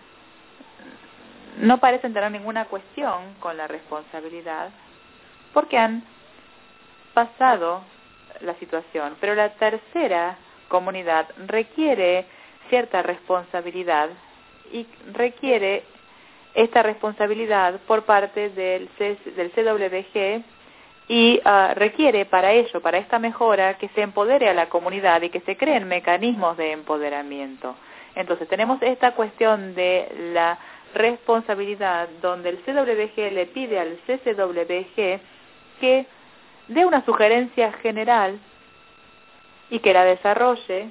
no parecen tener ninguna cuestión con la responsabilidad porque han pasado la situación. Pero la tercera comunidad requiere cierta responsabilidad y requiere esta responsabilidad por parte del, C, del C W G y uh, requiere para ello, para esta mejora, que se empodere a la comunidad y que se creen mecanismos de empoderamiento. Entonces tenemos esta cuestión de la responsabilidad donde el C W G le pide al C C W G que dé una sugerencia general y que la desarrolle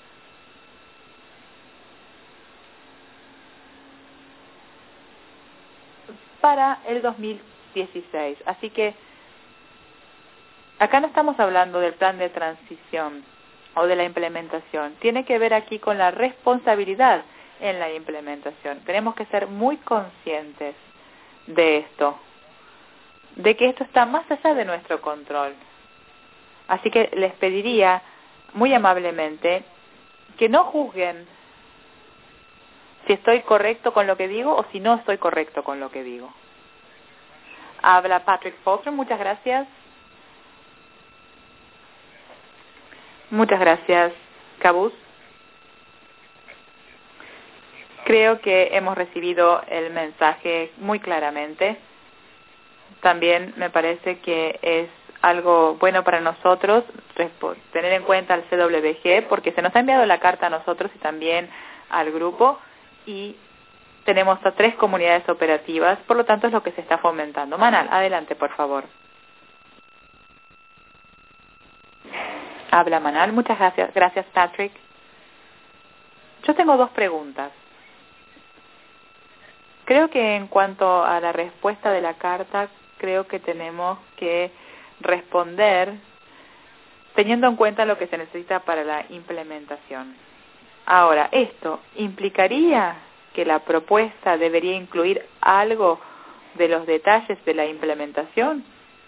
para el dos mil dieciséis. Así que acá no estamos hablando del plan de transición o de la implementación. Tiene que ver aquí con la responsabilidad en la implementación. Tenemos que ser muy conscientes de esto, de que esto está más allá de nuestro control. Así que les pediría muy amablemente que no juzguen si estoy correcto con lo que digo o si no estoy correcto con lo que digo. Habla Patrick Foster, muchas gracias. Muchas gracias, Cabuz. Creo que hemos recibido el mensaje muy claramente. También me parece que es algo bueno para nosotros tener en cuenta al C W G, porque se nos ha enviado la carta a nosotros y también al grupo, y tenemos a tres comunidades operativas, por lo tanto es lo que se está fomentando. Manal, adelante, por favor. Habla Manal. Muchas gracias. Gracias, Patrick. Yo tengo dos preguntas. Creo que en cuanto a la respuesta de la carta, creo que tenemos que responder teniendo en cuenta lo que se necesita para la implementación. Ahora, ¿esto implicaría que la propuesta debería incluir algo de los detalles de la implementación?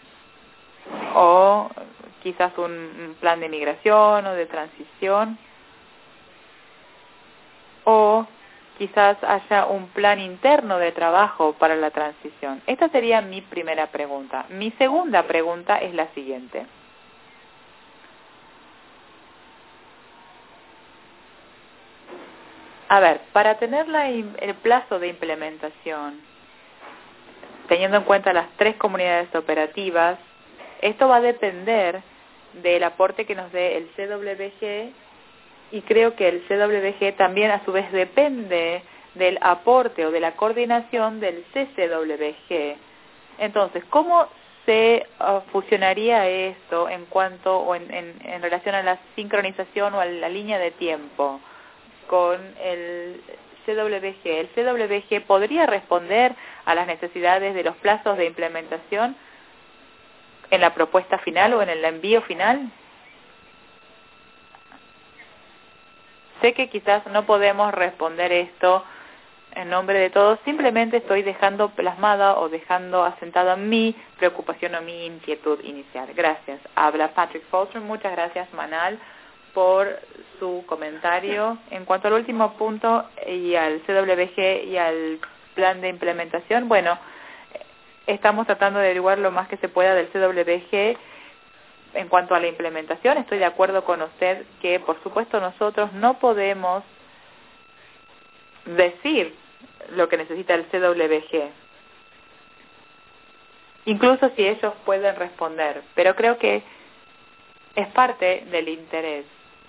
¿O quizás un plan de migración o de transición? ¿O quizás haya un plan interno de trabajo para la transición? Esta sería mi primera pregunta. Mi segunda pregunta es la siguiente. A ver, para tener la, el plazo de implementación, teniendo en cuenta las tres comunidades operativas, esto va a depender del aporte que nos dé el C W G, y creo que el C W G también a su vez depende del aporte o de la coordinación del C C W G. Entonces, ¿cómo se uh, fusionaría esto en cuanto o en, en, en relación a la sincronización o a la línea de tiempo con el C W G? ¿El C W G podría responder a las necesidades de los plazos de implementación en la propuesta final o en el envío final? Sé que quizás no podemos responder esto en nombre de todos, simplemente estoy dejando plasmada o dejando asentada mi preocupación o mi inquietud inicial. Gracias. Habla Patrick Foster. Muchas gracias, Manal, por su comentario. En cuanto al último punto y al C W G y al plan de implementación, bueno, estamos tratando de averiguar lo más que se pueda del C W G. En cuanto a la implementación, estoy de acuerdo con usted que, por supuesto, nosotros no podemos decir lo que necesita el C W G, incluso si ellos pueden responder, pero creo que es parte del interés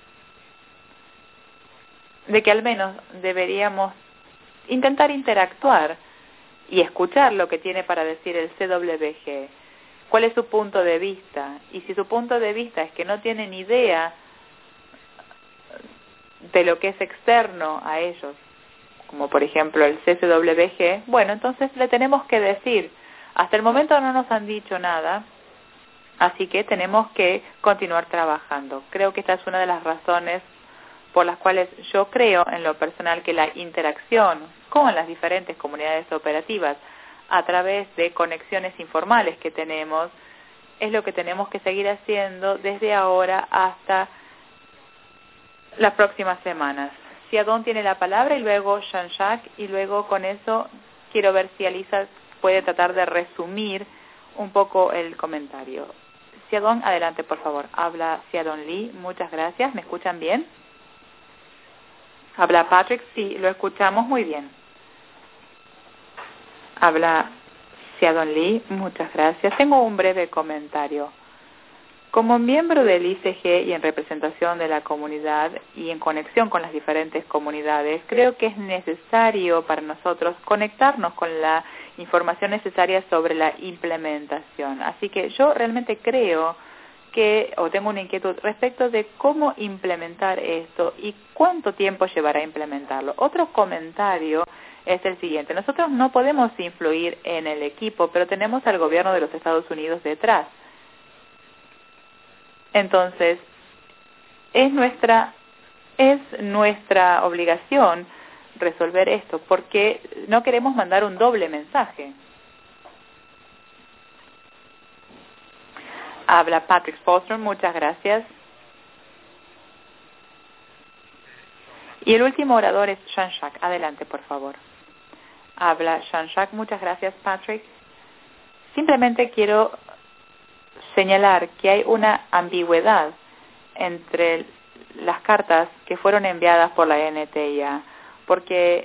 de que al menos deberíamos intentar interactuar y escuchar lo que tiene para decir el C W G. ¿Cuál es su punto de vista? Y si su punto de vista es que no tienen idea de lo que es externo a ellos, como por ejemplo el C C W G, bueno, entonces le tenemos que decir, hasta el momento no nos han dicho nada, así que tenemos que continuar trabajando. Creo que esta es una de las razones por las cuales yo creo en lo personal que la interacción con las diferentes comunidades operativas a través de conexiones informales que tenemos, es lo que tenemos que seguir haciendo desde ahora hasta las próximas semanas. Si Adón tiene la palabra y luego Jean-Jacques, y luego con eso quiero ver si Alisa puede tratar de resumir un poco el comentario. Xiaodong, adelante, por favor. Habla Xiaodong Lee. Muchas gracias. ¿Me escuchan bien? Habla Patrick. Sí, lo escuchamos muy bien. Habla Xiaodong Lee. Muchas gracias. Tengo un breve comentario. Como miembro del I C G y en representación de la comunidad y en conexión con las diferentes comunidades, creo que es necesario para nosotros conectarnos con la información necesaria sobre la implementación. Así que yo realmente creo que, o tengo una inquietud respecto de cómo implementar esto y cuánto tiempo llevará a implementarlo. Otro comentario es el siguiente. Nosotros no podemos influir en el equipo, pero tenemos al gobierno de los Estados Unidos detrás. Entonces, es nuestra, es nuestra obligación resolver esto, porque no queremos mandar un doble mensaje. Habla Patrick Spolstrom, muchas gracias. Y el último orador es Shanshak. Adelante, por favor. Habla Shanshak, muchas gracias, Patrick. Simplemente quiero señalar que hay una ambigüedad entre las cartas que fueron enviadas por la N T I A, porque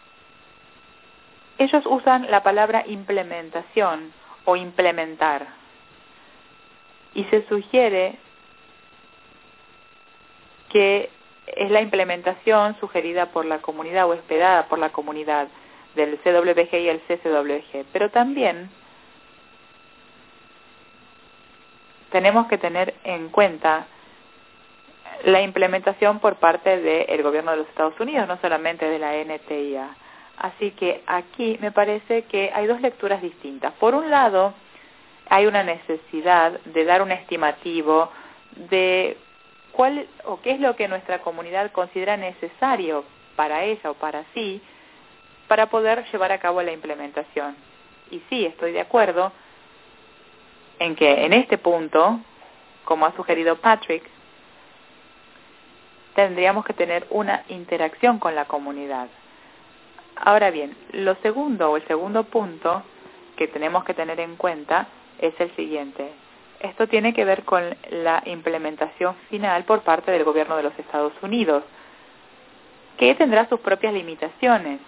ellos usan la palabra implementación o implementar, y se sugiere que es la implementación sugerida por la comunidad o esperada por la comunidad del C W G y el C C W G, pero también tenemos que tener en cuenta la implementación por parte del gobierno de los Estados Unidos, no solamente de la N T I A. Así que aquí me parece que hay dos lecturas distintas. Por un lado, hay una necesidad de dar un estimativo de cuál o qué es lo que nuestra comunidad considera necesario para ella o para sí, para poder llevar a cabo la implementación. Y sí, estoy de acuerdo en que en este punto, como ha sugerido Patrick, tendríamos que tener una interacción con la comunidad. Ahora bien, lo segundo o el segundo punto que tenemos que tener en cuenta es el siguiente. Esto tiene que ver con la implementación final por parte del gobierno de los Estados Unidos, que tendrá sus propias limitaciones.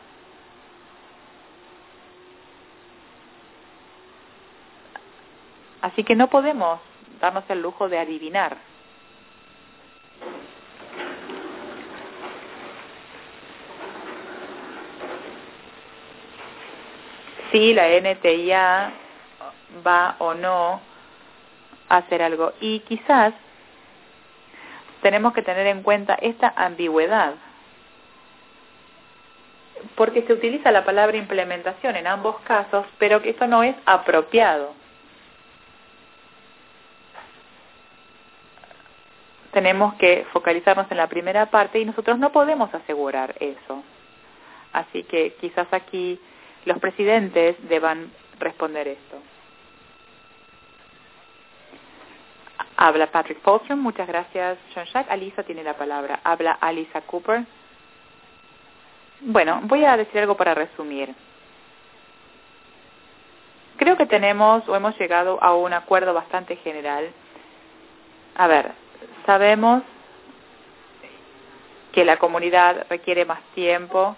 Así que no podemos darnos el lujo de adivinar. Si la N T I A va o no a hacer algo. Y quizás tenemos que tener en cuenta esta ambigüedad, porque se utiliza la palabra implementación en ambos casos, pero que eso no es apropiado. Tenemos que focalizarnos en la primera parte y nosotros no podemos asegurar eso. Así que quizás aquí los presidentes deban responder esto. Habla Patrick Spolstrom, muchas gracias, Shanshak. Alisa tiene la palabra. Habla Alisa Cooper. Bueno, voy a decir algo para resumir. Creo que tenemos o hemos llegado a un acuerdo bastante general. A ver, sabemos que la comunidad requiere más tiempo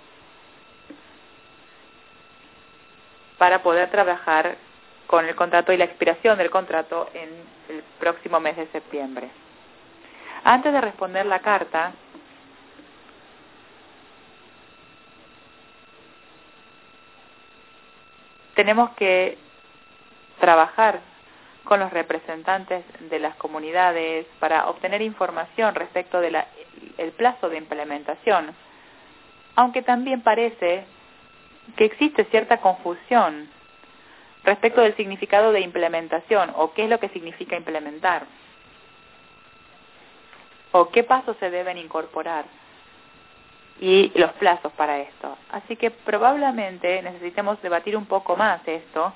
para poder trabajar con el contrato y la expiración del contrato en el próximo mes de septiembre. Antes de responder la carta, tenemos que trabajar con los representantes de las comunidades para obtener información respecto del plazo de implementación, aunque también parece que existe cierta confusión respecto del significado de implementación o qué es lo que significa implementar o qué pasos se deben incorporar y los plazos para esto. Así que probablemente necesitemos debatir un poco más esto,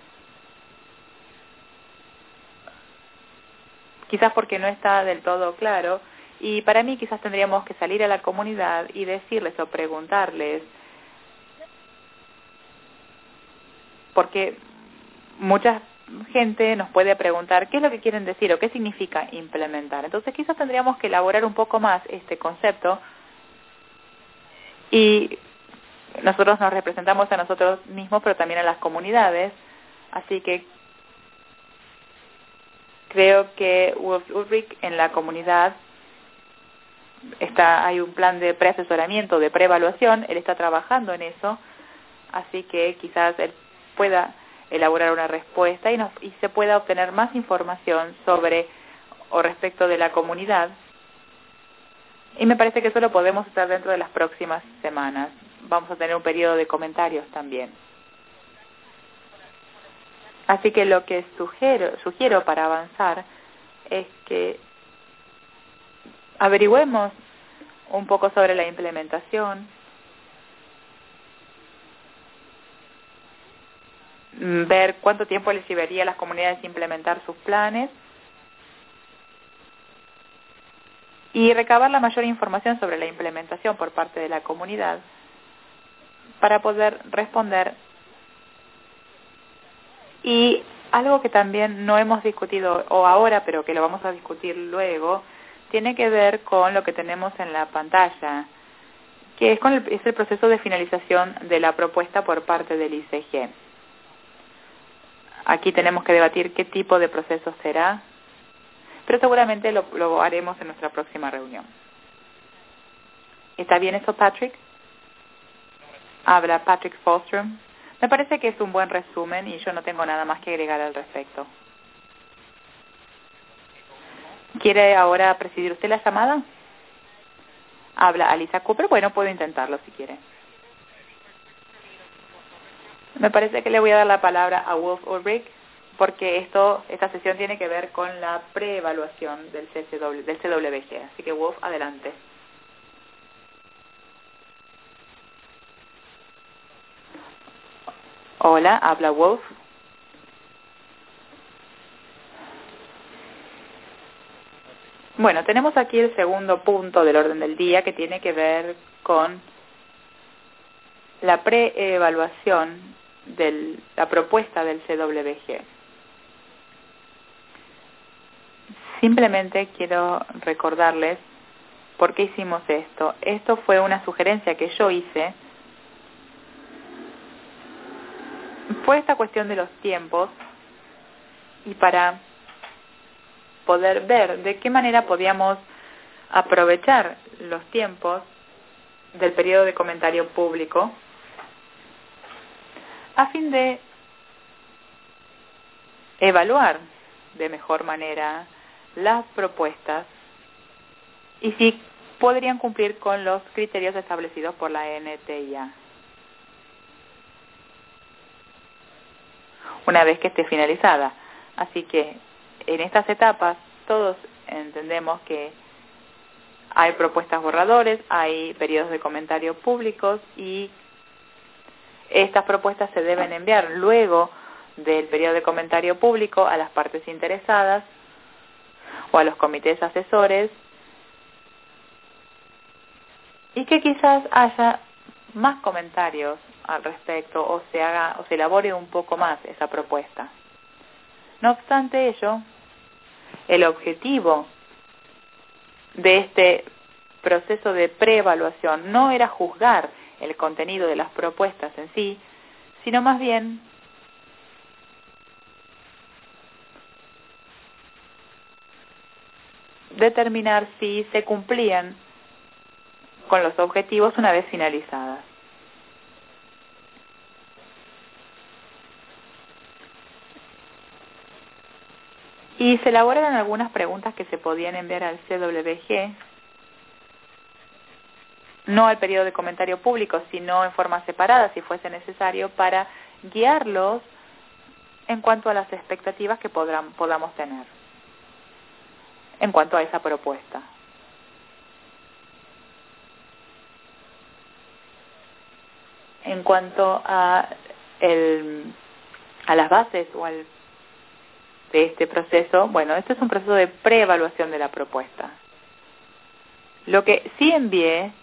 quizás porque no está del todo claro, y para mí quizás tendríamos que salir a la comunidad y decirles o preguntarles, porque muchas gente nos puede preguntar qué es lo que quieren decir o qué significa implementar. Entonces quizás tendríamos que elaborar un poco más este concepto, y nosotros nos representamos a nosotros mismos, pero también a las comunidades. Así que creo que Wolf Ulrich en la comunidad está, hay un plan de preasesoramiento, de preevaluación, él está trabajando en eso, así que quizás él pueda elaborar una respuesta y, nos, y se pueda obtener más información sobre o respecto de la comunidad. Y me parece que eso lo podemos hacer dentro de las próximas semanas. Vamos a tener un periodo de comentarios también. Así que lo que sugiero, sugiero para avanzar es que averigüemos un poco sobre la implementación, ver cuánto tiempo les llevaría a las comunidades implementar sus planes y recabar la mayor información sobre la implementación por parte de la comunidad para poder responder. Y algo que también no hemos discutido o ahora, pero que lo vamos a discutir luego, tiene que ver con lo que tenemos en la pantalla, que es, con el, es el proceso de finalización de la propuesta por parte del I C G. Aquí tenemos que debatir qué tipo de proceso será, pero seguramente lo, lo haremos en nuestra próxima reunión. ¿Está bien eso, Patrick? Habla Patrick Fostrom. Me parece que es un buen resumen y yo no tengo nada más que agregar al respecto. ¿Quiere ahora presidir usted la llamada? Habla Alisa Cooper. Bueno, puedo intentarlo si quiere. Me parece que le voy a dar la palabra a Wolf Ulrich porque esto, esta sesión tiene que ver con la preevaluación del C C W, del C W G. Así que Wolf, adelante. Hola, habla Wolf. Bueno, tenemos aquí el segundo punto del orden del día que tiene que ver con la preevaluación de la propuesta del C W G. Simplemente quiero recordarles por qué hicimos esto. Esto fue una sugerencia que yo hice. Fue esta cuestión de los tiempos y para poder ver de qué manera podíamos aprovechar los tiempos del periodo de comentario público a fin de evaluar de mejor manera las propuestas y si podrían cumplir con los criterios establecidos por la N T I A. Una vez que esté finalizada. Así que en estas etapas todos entendemos que hay propuestas borradores, hay periodos de comentario públicos y estas propuestas se deben enviar luego del periodo de comentario público a las partes interesadas o a los comités asesores y que quizás haya más comentarios al respecto o se haga o se elabore un poco más esa propuesta. No obstante ello, el objetivo de este proceso de preevaluación no era juzgar el contenido de las propuestas en sí, sino más bien determinar si se cumplían con los objetivos una vez finalizadas. Y se elaboraron algunas preguntas que se podían enviar al C W G, no al periodo de comentario público, sino en forma separada, si fuese necesario, para guiarlos en cuanto a las expectativas que podrán, podamos tener en cuanto a esa propuesta. En cuanto a, el, a las bases o al de este proceso, bueno, este es un proceso de preevaluación de la propuesta. Lo que sí envié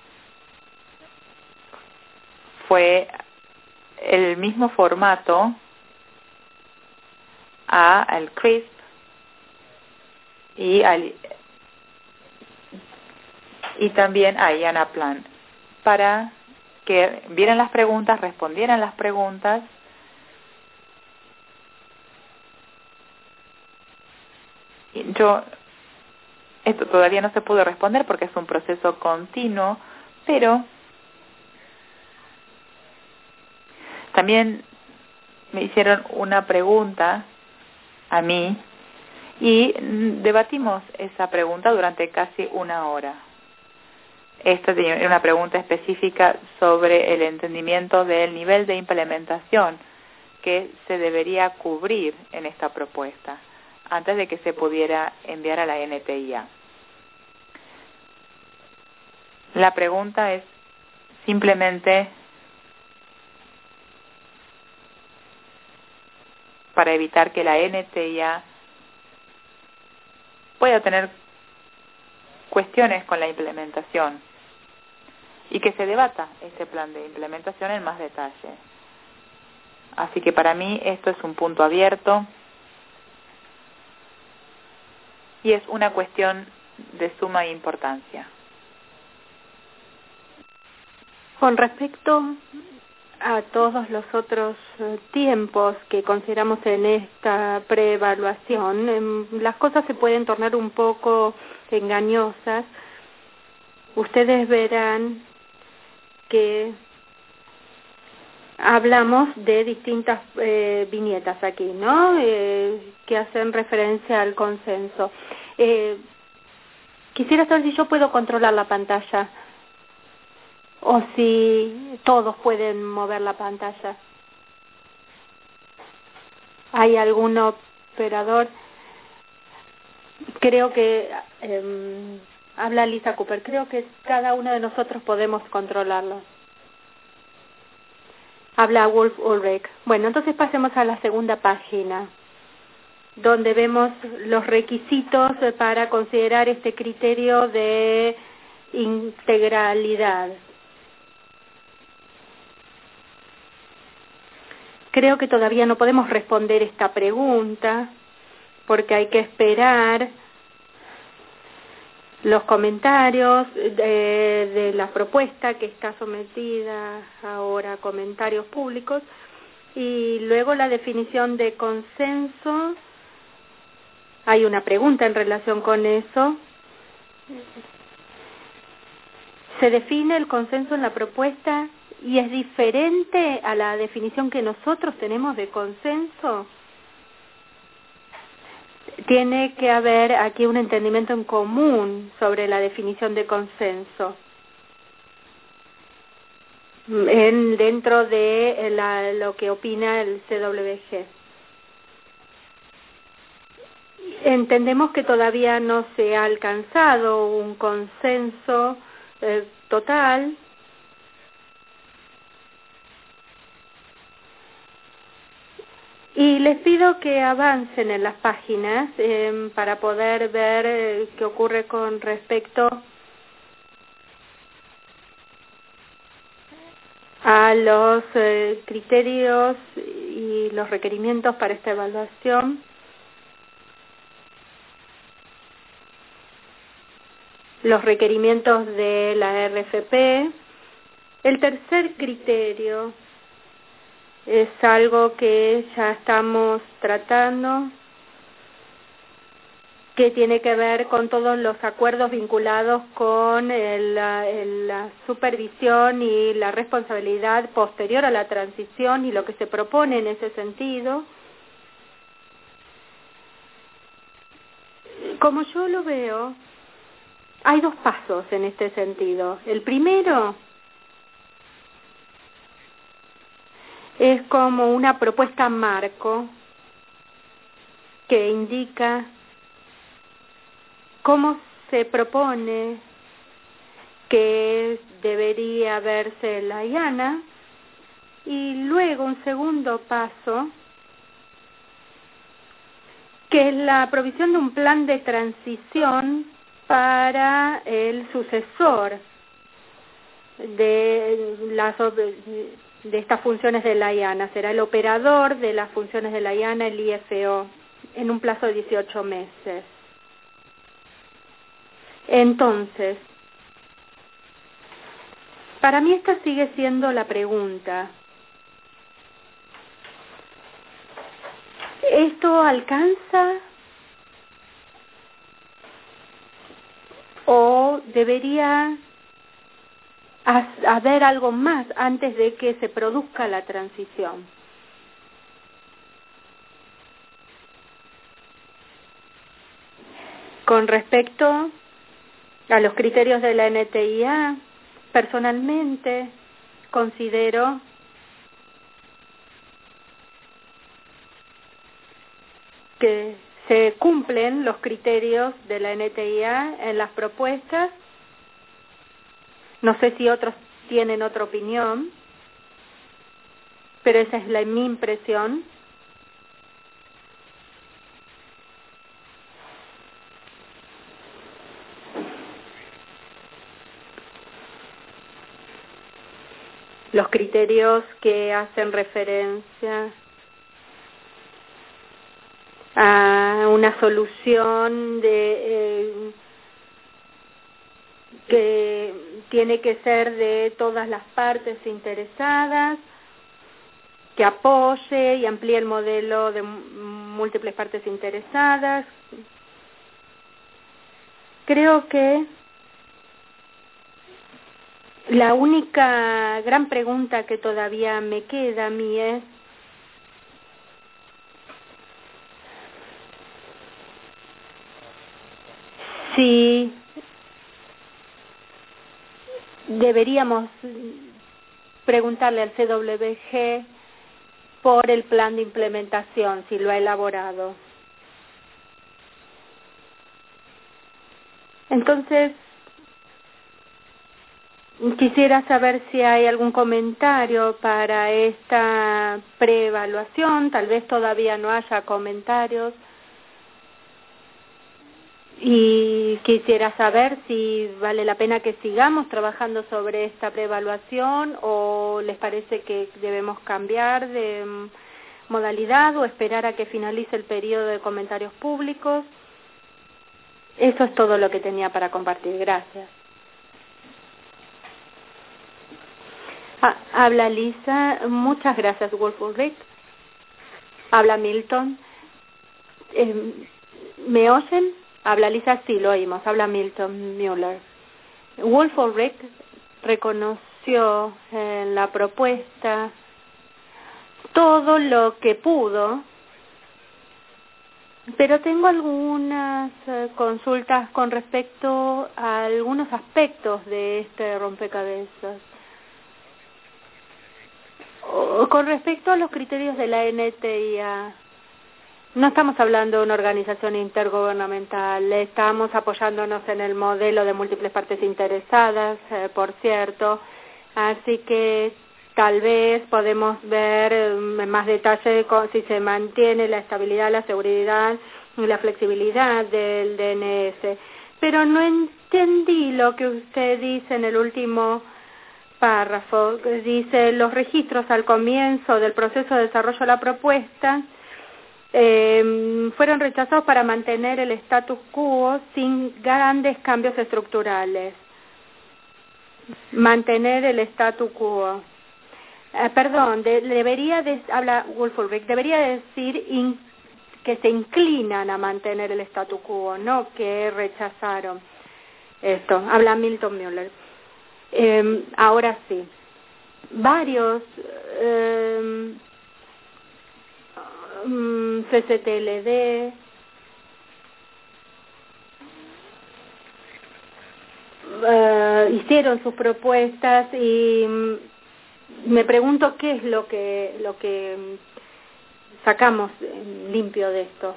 fue el mismo formato a, al C R I S P y, al, y también a IANA Plan para que vieran las preguntas, respondieran las preguntas y yo esto todavía no se pudo responder porque es un proceso continuo, pero también me hicieron una pregunta a mí y debatimos esa pregunta durante casi una hora. Esta es una pregunta específica sobre el entendimiento del nivel de implementación que se debería cubrir en esta propuesta antes de que se pudiera enviar a la N T I A. La pregunta es simplemente para evitar que la N T I A pueda tener cuestiones con la implementación y que se debata este plan de implementación en más detalle. Así que para mí esto es un punto abierto y es una cuestión de suma importancia. Con respecto a todos los otros tiempos que consideramos en esta preevaluación, las cosas se pueden tornar un poco engañosas. Ustedes verán que hablamos de distintas eh, viñetas aquí, ¿no? Eh, que hacen referencia al consenso. Eh, quisiera saber si yo puedo controlar la pantalla o si todos pueden mover la pantalla. ¿Hay algún operador? Creo que eh, habla Lisa Cooper. Creo que cada uno de nosotros podemos controlarlo. Habla Wolf Ulrich. Bueno, entonces pasemos a la segunda página, donde vemos los requisitos para considerar este criterio de integralidad. Creo que todavía no podemos responder esta pregunta porque hay que esperar los comentarios de, de la propuesta que está sometida ahora a comentarios públicos y luego la definición de consenso. Hay una pregunta en relación con eso. ¿Se define el consenso en la propuesta y es diferente a la definición que nosotros tenemos de consenso? Tiene que haber aquí un entendimiento en común sobre la definición de consenso en, dentro de la, lo que opina el C W G. Entendemos que todavía no se ha alcanzado un consenso eh, total. Y les pido que avancen en las páginas eh, para poder ver eh, qué ocurre con respecto a los eh, criterios y los requerimientos para esta evaluación. Los requerimientos de la R F P. El tercer criterio es algo que ya estamos tratando, que tiene que ver con todos los acuerdos vinculados con el, el, la supervisión y la responsabilidad posterior a la transición y lo que se propone en ese sentido. Como yo lo veo, hay dos pasos en este sentido. El primero es como una propuesta marco que indica cómo se propone que debería verse la IANA, y luego un segundo paso que es la provisión de un plan de transición para el sucesor de las de estas funciones de la IANA. Será el operador de las funciones de la IANA, el I F O. en un plazo de dieciocho meses. Entonces, para mí esta sigue siendo la pregunta. ¿Esto alcanza o debería haber algo más antes de que se produzca la transición? Con respecto a los criterios de la N T I A, personalmente considero que se cumplen los criterios de la N T I A en las propuestas. No sé si otros tienen otra opinión, pero esa es la, mi impresión. Los criterios que hacen referencia a una solución de eh, que tiene que ser de todas las partes interesadas, que apoye y amplíe el modelo de múltiples partes interesadas. Creo que la única gran pregunta que todavía me queda a mí es si deberíamos preguntarle al C W G por el plan de implementación, si lo ha elaborado. Entonces, quisiera saber si hay algún comentario para esta preevaluación. Tal vez todavía no haya comentarios. Y quisiera saber si vale la pena que sigamos trabajando sobre esta preevaluación o les parece que debemos cambiar de modalidad o esperar a que finalice el periodo de comentarios públicos. Eso es todo lo que tenía para compartir. Gracias. Ah, habla Lisa. Muchas gracias, Wolf Ulrich. Habla Milton. Eh, ¿Me oyen? Habla Lisa, sí, lo oímos. Habla Milton Müller. Wolf Ulrich reconoció en la propuesta todo lo que pudo, pero tengo algunas eh, consultas con respecto a algunos aspectos de este rompecabezas. O, con respecto a los criterios de la N T I A, no estamos hablando de una organización intergubernamental, estamos apoyándonos en el modelo de múltiples partes interesadas, eh, por cierto, así que tal vez podemos ver en más detalle si se mantiene la estabilidad, la seguridad y la flexibilidad del D N S. Pero no entendí lo que usted dice en el último párrafo. Dice, los registros al comienzo del proceso de desarrollo de la propuesta Eh, fueron rechazados para mantener el status quo sin grandes cambios estructurales. Mantener el status quo. Eh, perdón, de, debería, de, habla Wolf Ulrich, debería decir in, que se inclinan a mantener el status quo, no que rechazaron esto. Habla Milton Müller. Eh, ahora sí. Varios Eh, C C T L D, uh, hicieron sus propuestas y um, me pregunto qué es lo que lo que um, sacamos limpio de esto.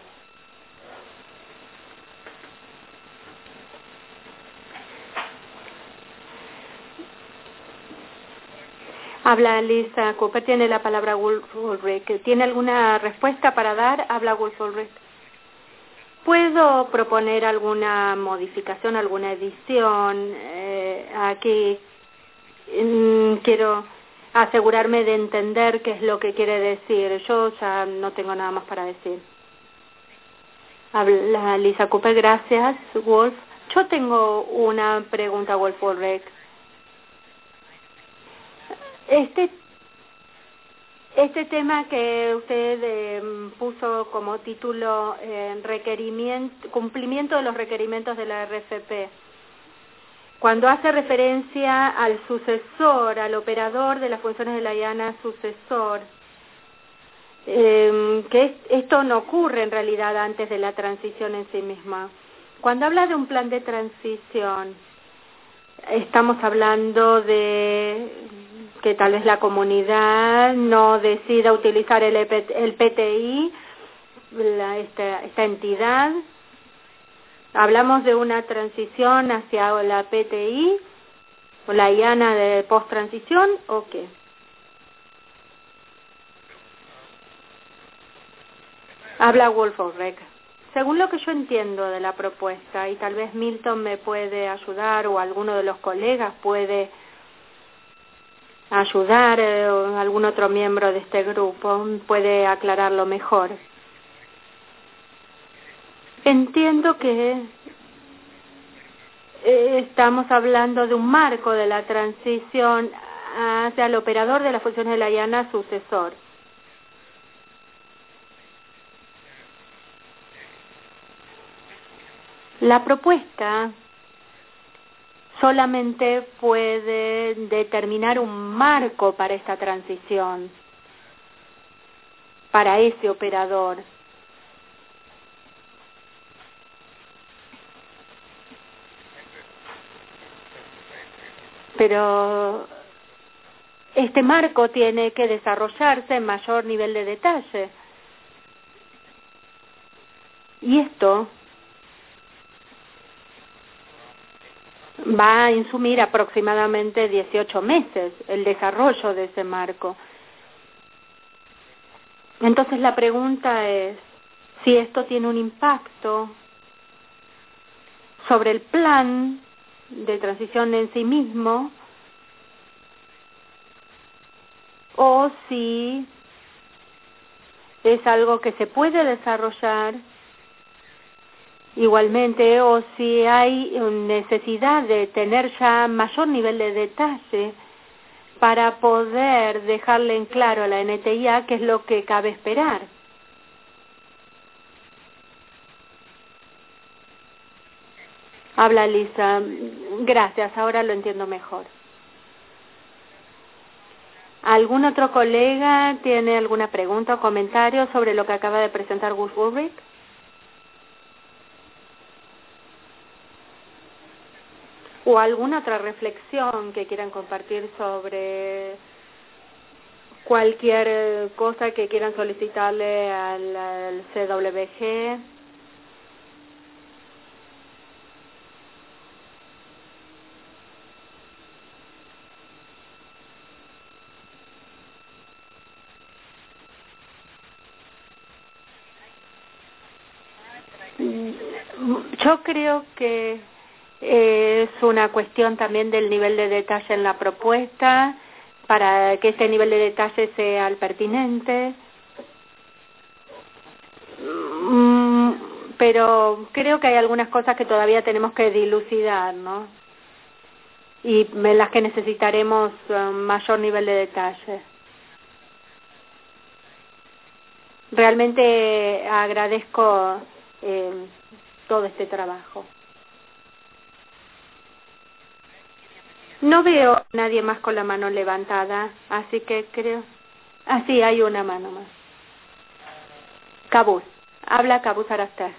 Habla Lisa Cooper, tiene la palabra Wolf Ulrich. ¿Tiene alguna respuesta para dar? Habla Wolf Ulrich. ¿Puedo proponer alguna modificación, alguna edición? Eh, aquí mm, quiero asegurarme de entender qué es lo que quiere decir. Yo ya no tengo nada más para decir. Habla Lisa Cooper, gracias, Wolf. Yo tengo una pregunta, Wolf Ulrich. Este, este tema que usted eh, puso como título, eh, requerimiento, cumplimiento de los requerimientos de la R F P, cuando hace referencia al sucesor, al operador de las funciones de la I A N A sucesor, eh, que es, esto no ocurre en realidad antes de la transición en sí misma. Cuando habla de un plan de transición, estamos hablando de que tal vez la comunidad no decida utilizar el, el P T I, la, esta, esta entidad. Hablamos de una transición hacia la P T I o la I A N A de post-transición, ¿o qué? Habla Wolf Ulrich. Según lo que yo entiendo de la propuesta, y tal vez Milton me puede ayudar o alguno de los colegas puede ayudar, eh, o algún otro miembro de este grupo puede aclararlo mejor. Entiendo que eh, estamos hablando de un marco de la transición hacia el operador de las funciones de la I A N A sucesor. La propuesta solamente puede determinar un marco para esta transición, para ese operador. Pero este marco tiene que desarrollarse en mayor nivel de detalle. Y esto va a insumir aproximadamente dieciocho meses el desarrollo de ese marco. Entonces la pregunta es si esto tiene un impacto sobre el plan de transición en sí mismo o si es algo que se puede desarrollar igualmente, o si hay necesidad de tener ya mayor nivel de detalle para poder dejarle en claro a la N T I A qué es lo que cabe esperar. Habla Lisa. Gracias, ahora lo entiendo mejor. ¿Algún otro colega tiene alguna pregunta o comentario sobre lo que acaba de presentar Wolf Ulrich? ¿O alguna otra reflexión que quieran compartir sobre cualquier cosa que quieran solicitarle al, al C W G? Yo creo que es una cuestión también del nivel de detalle en la propuesta, para que ese nivel de detalle sea el pertinente. Pero creo que hay algunas cosas que todavía tenemos que dilucidar, ¿no? Y en las que necesitaremos um, mayor nivel de detalle. Realmente agradezco eh, todo este trabajo. No veo a nadie más con la mano levantada, así que creo... Ah, sí, hay una mano más. Cabuz. Habla Cabuz Arastaj.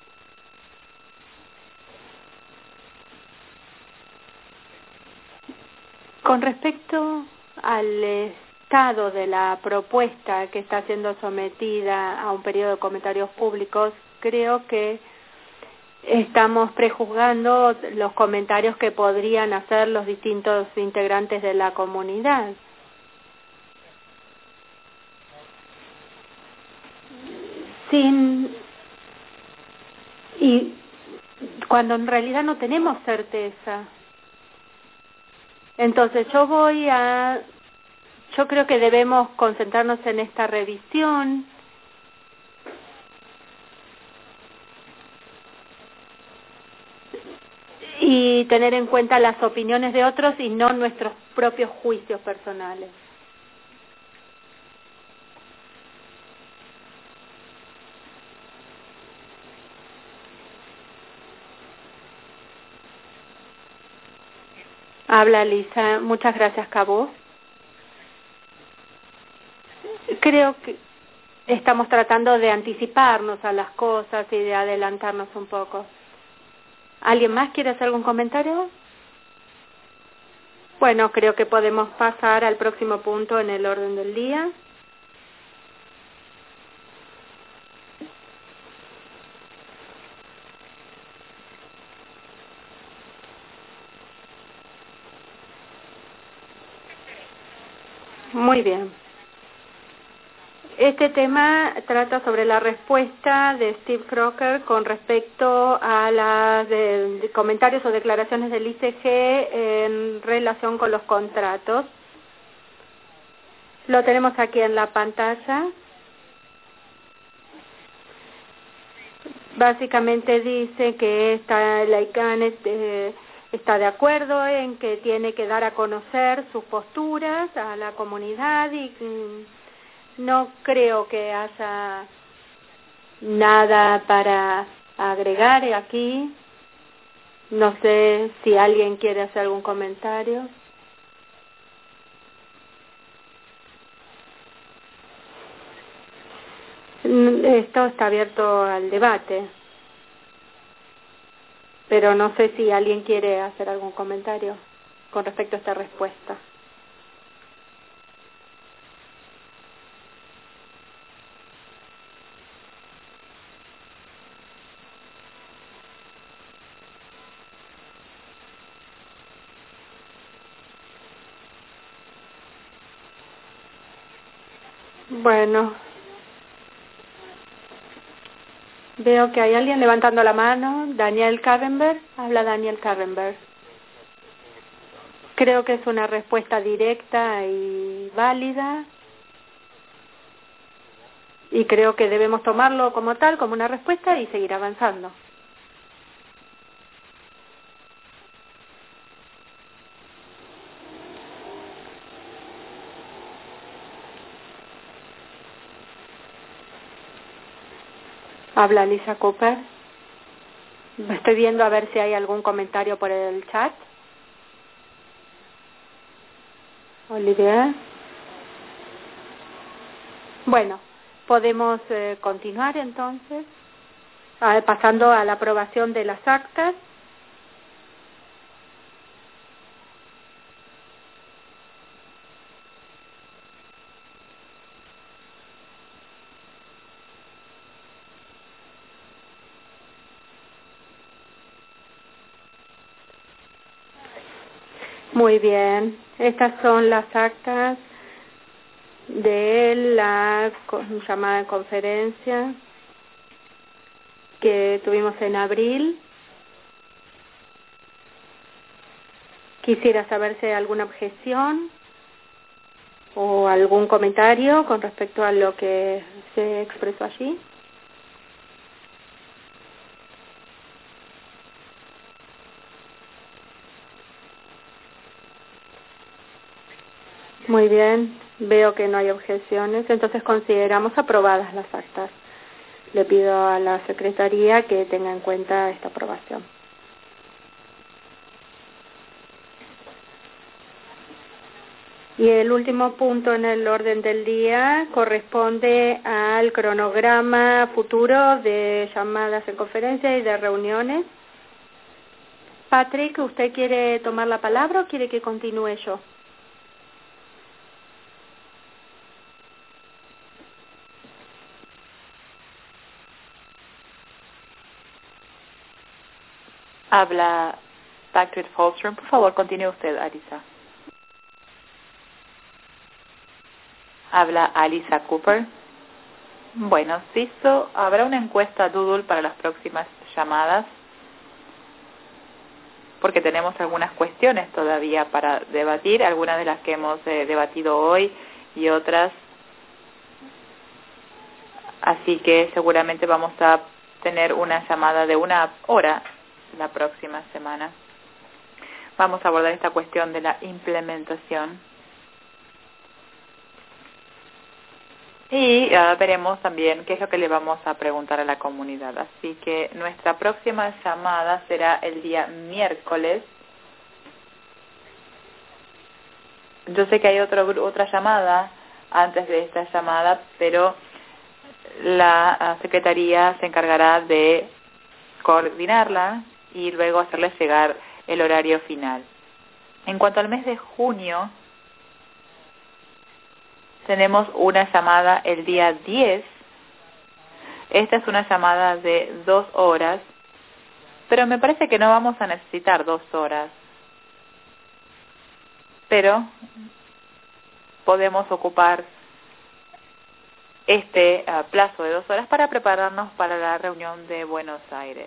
Con respecto al estado de la propuesta que está siendo sometida a un periodo de comentarios públicos, creo que estamos prejuzgando los comentarios que podrían hacer los distintos integrantes de la comunidad. Sin y cuando en realidad no tenemos certeza. Entonces yo voy a yo creo que debemos concentrarnos en esta revisión y tener en cuenta las opiniones de otros y no nuestros propios juicios personales. Habla Lisa. Muchas gracias, Cabo. Creo que estamos tratando de anticiparnos a las cosas y de adelantarnos un poco. ¿Alguien más quiere hacer algún comentario? Bueno, creo que podemos pasar al próximo punto en el orden del día. Muy bien. Este tema trata sobre la respuesta de Steve Crocker con respecto a los de, de comentarios o declaraciones del I C G en relación con los contratos. Lo tenemos aquí en la pantalla. Básicamente dice que esta, la I C A N este, está de acuerdo en que tiene que dar a conocer sus posturas a la comunidad y no creo que haya nada para agregar aquí. No sé si alguien quiere hacer algún comentario. Esto está abierto al debate, pero no sé si alguien quiere hacer algún comentario con respecto a esta respuesta. Bueno, veo que hay alguien levantando la mano. Daniel Karrenberg. Habla Daniel Karrenberg. Creo que es una respuesta directa y válida. Y creo que debemos tomarlo como tal, como una respuesta y seguir avanzando. Habla Lisa Cooper. Estoy viendo a ver si hay algún comentario por el chat. Olivia. Bueno, podemos eh, continuar entonces, ah, pasando a la aprobación de las actas. Muy bien, estas son las actas de la llamada conferencia que tuvimos en abril. Quisiera saber si hay alguna objeción o algún comentario con respecto a lo que se expresó allí. Muy bien, veo que no hay objeciones, entonces consideramos aprobadas las actas. Le pido a la Secretaría que tenga en cuenta esta aprobación. Y el último punto en el orden del día corresponde al cronograma futuro de llamadas en conferencia y de reuniones. Patrick, ¿usted quiere tomar la palabra o quiere que continúe yo? Habla Patrick Falstrom. Por favor, continúe usted, Alisa. Habla Alisa Cooper. Bueno, Sisto, habrá una encuesta Doodle para las próximas llamadas, porque tenemos algunas cuestiones todavía para debatir, algunas de las que hemos eh, debatido hoy y otras. Así que seguramente vamos a tener una llamada de una hora la próxima semana. vamos a abordar esta cuestión de la implementación. Y uh, veremos también qué es lo que le vamos a preguntar a la comunidad. Así que nuestra próxima llamada será el día miércoles. Yo sé que hay otro, otra llamada antes de esta llamada, pero la uh, Secretaría se encargará de coordinarla y luego hacerles llegar el horario final. En cuanto al mes de junio, tenemos una llamada el día diez. Esta es una llamada de dos horas, pero me parece que no vamos a necesitar dos horas. Pero podemos ocupar este uh, plazo de dos horas para prepararnos para la reunión de Buenos Aires.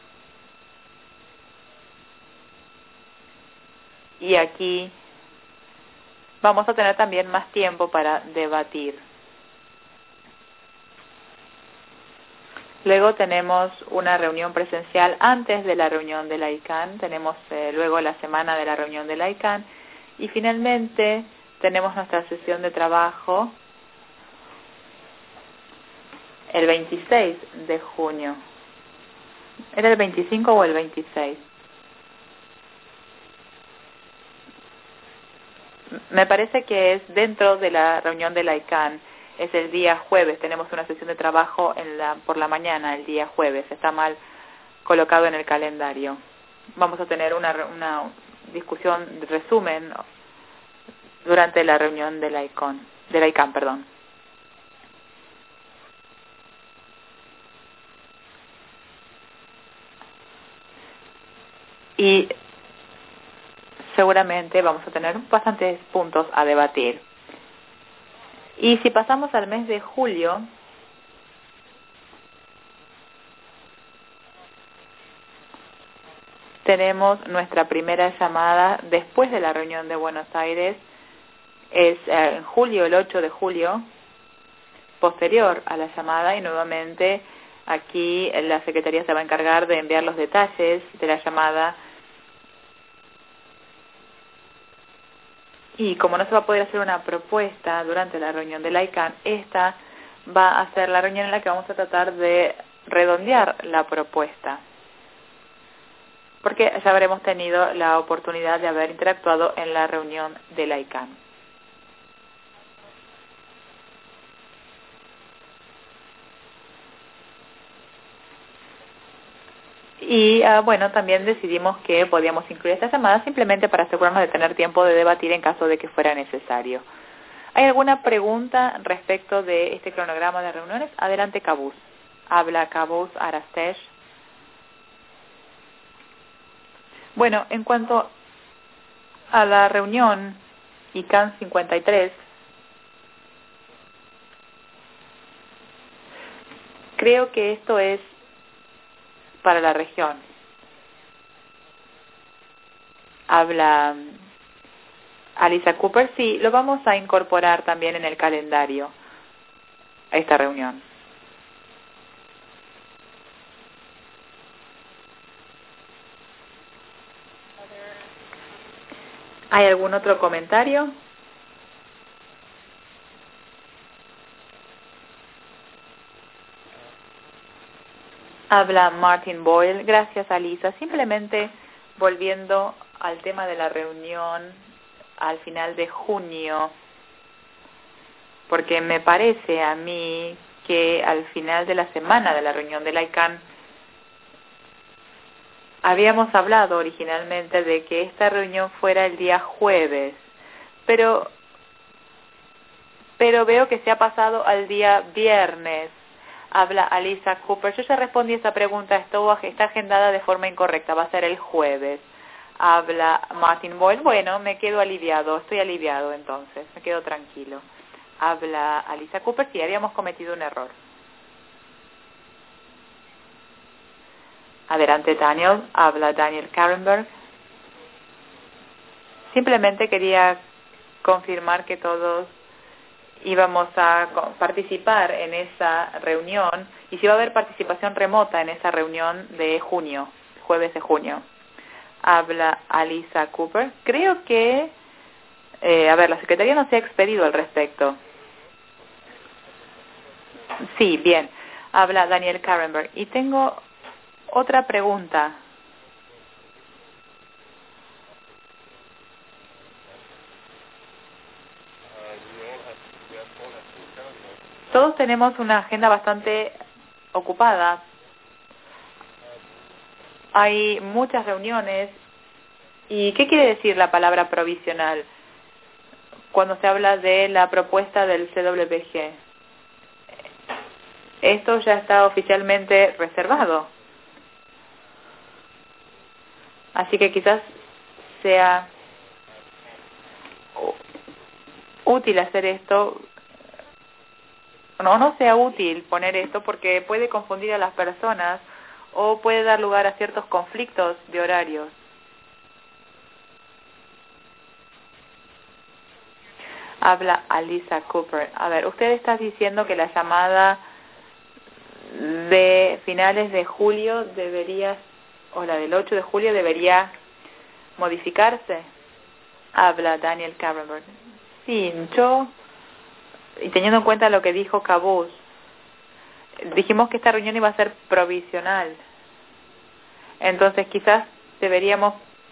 Y aquí vamos a tener también más tiempo para debatir. Luego tenemos una reunión presencial antes de la reunión de la I C A N. Tenemos eh, luego la semana de la reunión de la I C A N. Y finalmente tenemos nuestra sesión de trabajo el veintiséis de junio. ¿Era el veinticinco o el veintiséis? Me parece que es dentro de la reunión de la I C A N. Es el día jueves. Tenemos una sesión de trabajo en la, por la mañana, el día jueves. Está mal colocado en el calendario. Vamos a tener una, una discusión, de resumen, durante la reunión de la I C A N. De la I C A N, perdón. Y seguramente vamos a tener bastantes puntos a debatir. Y si pasamos al mes de julio, tenemos nuestra primera llamada después de la reunión de Buenos Aires. Es en julio, el ocho de julio, posterior a la llamada, y nuevamente aquí la Secretaría se va a encargar de enviar los detalles de la llamada. Y como no se va a poder hacer una propuesta durante la reunión de la I C A N, esta va a ser la reunión en la que vamos a tratar de redondear la propuesta, porque ya habremos tenido la oportunidad de haber interactuado en la reunión de la I C A N. Y uh, bueno, también decidimos que podíamos incluir esta llamada simplemente para asegurarnos de tener tiempo de debatir en caso de que fuera necesario. ¿Hay alguna pregunta respecto de este cronograma de reuniones? Adelante, Cabuz. Habla Cabuz Arastesh. Bueno, en cuanto a la reunión I C A N cincuenta y tres, creo que esto es para la región. Habla Alisa Cooper. Sí, lo vamos a incorporar también en el calendario a esta reunión. ¿Hay algún otro comentario? Habla Martin Boyle. Gracias, Alisa. Simplemente volviendo al tema de la reunión al final de junio, porque me parece a mí que al final de la semana de la reunión de la I C A N habíamos hablado originalmente de que esta reunión fuera el día jueves, pero, pero veo que se ha pasado al día viernes. Habla Alisa Cooper. Yo ya respondí esa pregunta, esto está agendada de forma incorrecta, va a ser el jueves. Habla Martin Boyle. Bueno, me quedo aliviado, estoy aliviado entonces, me quedo tranquilo. Habla Alisa Cooper. Sí, habíamos cometido un error. Adelante, Daniel. Habla Daniel Karenberg. Simplemente quería confirmar que todos íbamos a participar en esa reunión y si va a haber participación remota en esa reunión de junio, jueves de junio. Habla Alisa Cooper. Creo que, eh, a ver, la Secretaría no se ha expedido al respecto. Sí, bien. Habla Daniel Karenberg. Y tengo otra pregunta. Todos tenemos una agenda bastante ocupada. Hay muchas reuniones. ¿Y qué quiere decir la palabra provisional cuando se habla de la propuesta del C W G? Esto ya está oficialmente reservado. Así que quizás sea útil hacer esto. No, no sea útil poner esto porque puede confundir a las personas o puede dar lugar a ciertos conflictos de horarios. Habla Alisa Cooper. A ver, usted está diciendo que la llamada de finales de julio debería, o la del ocho de julio debería modificarse. Habla Daniel Karenberg. Sí, yo, y teniendo en cuenta lo que dijo Cabuz, dijimos que esta reunión iba a ser provisional. Entonces quizás deberíamos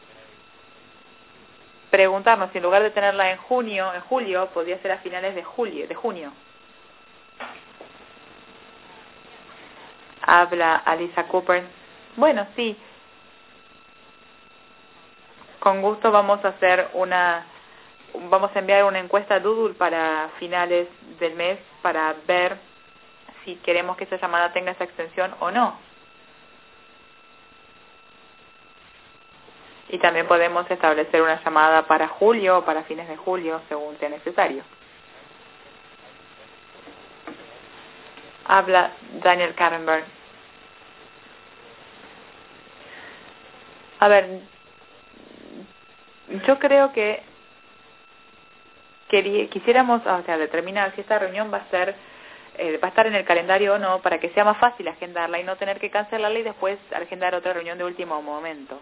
preguntarnos si en lugar de tenerla en junio, en julio, podría ser a finales de julio, de junio. Habla Alisa Cooper. Bueno, sí. Con gusto vamos a hacer una, vamos a enviar una encuesta a Doodle para finales del mes para ver si queremos que esa llamada tenga esa extensión o no. Y también podemos establecer una llamada para julio o para fines de julio, según sea necesario. Habla Daniel Karenberg. A ver, yo creo que querí, quisiéramos, o sea, determinar si esta reunión va a ser, eh, va a estar en el calendario o no, para que sea más fácil agendarla y no tener que cancelarla y después agendar otra reunión de último momento.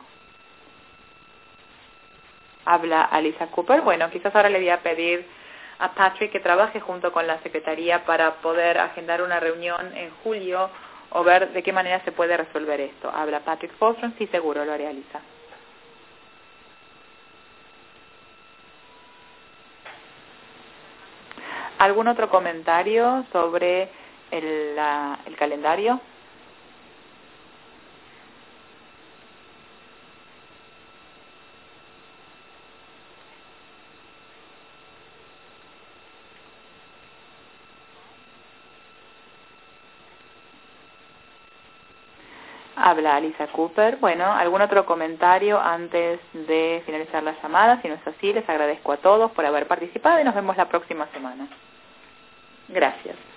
Habla Alisa Cooper. Bueno, quizás ahora le voy a pedir a Patrick que trabaje junto con la Secretaría para poder agendar una reunión en julio o ver de qué manera se puede resolver esto. Habla Patrick Fostrom. Sí, seguro, lo haré, Alisa. ¿Algún otro comentario sobre el, la, el calendario? Habla Alisa Cooper. Bueno, ¿algún otro comentario antes de finalizar la llamada? Si no es así, les agradezco a todos por haber participado y nos vemos la próxima semana. Gracias.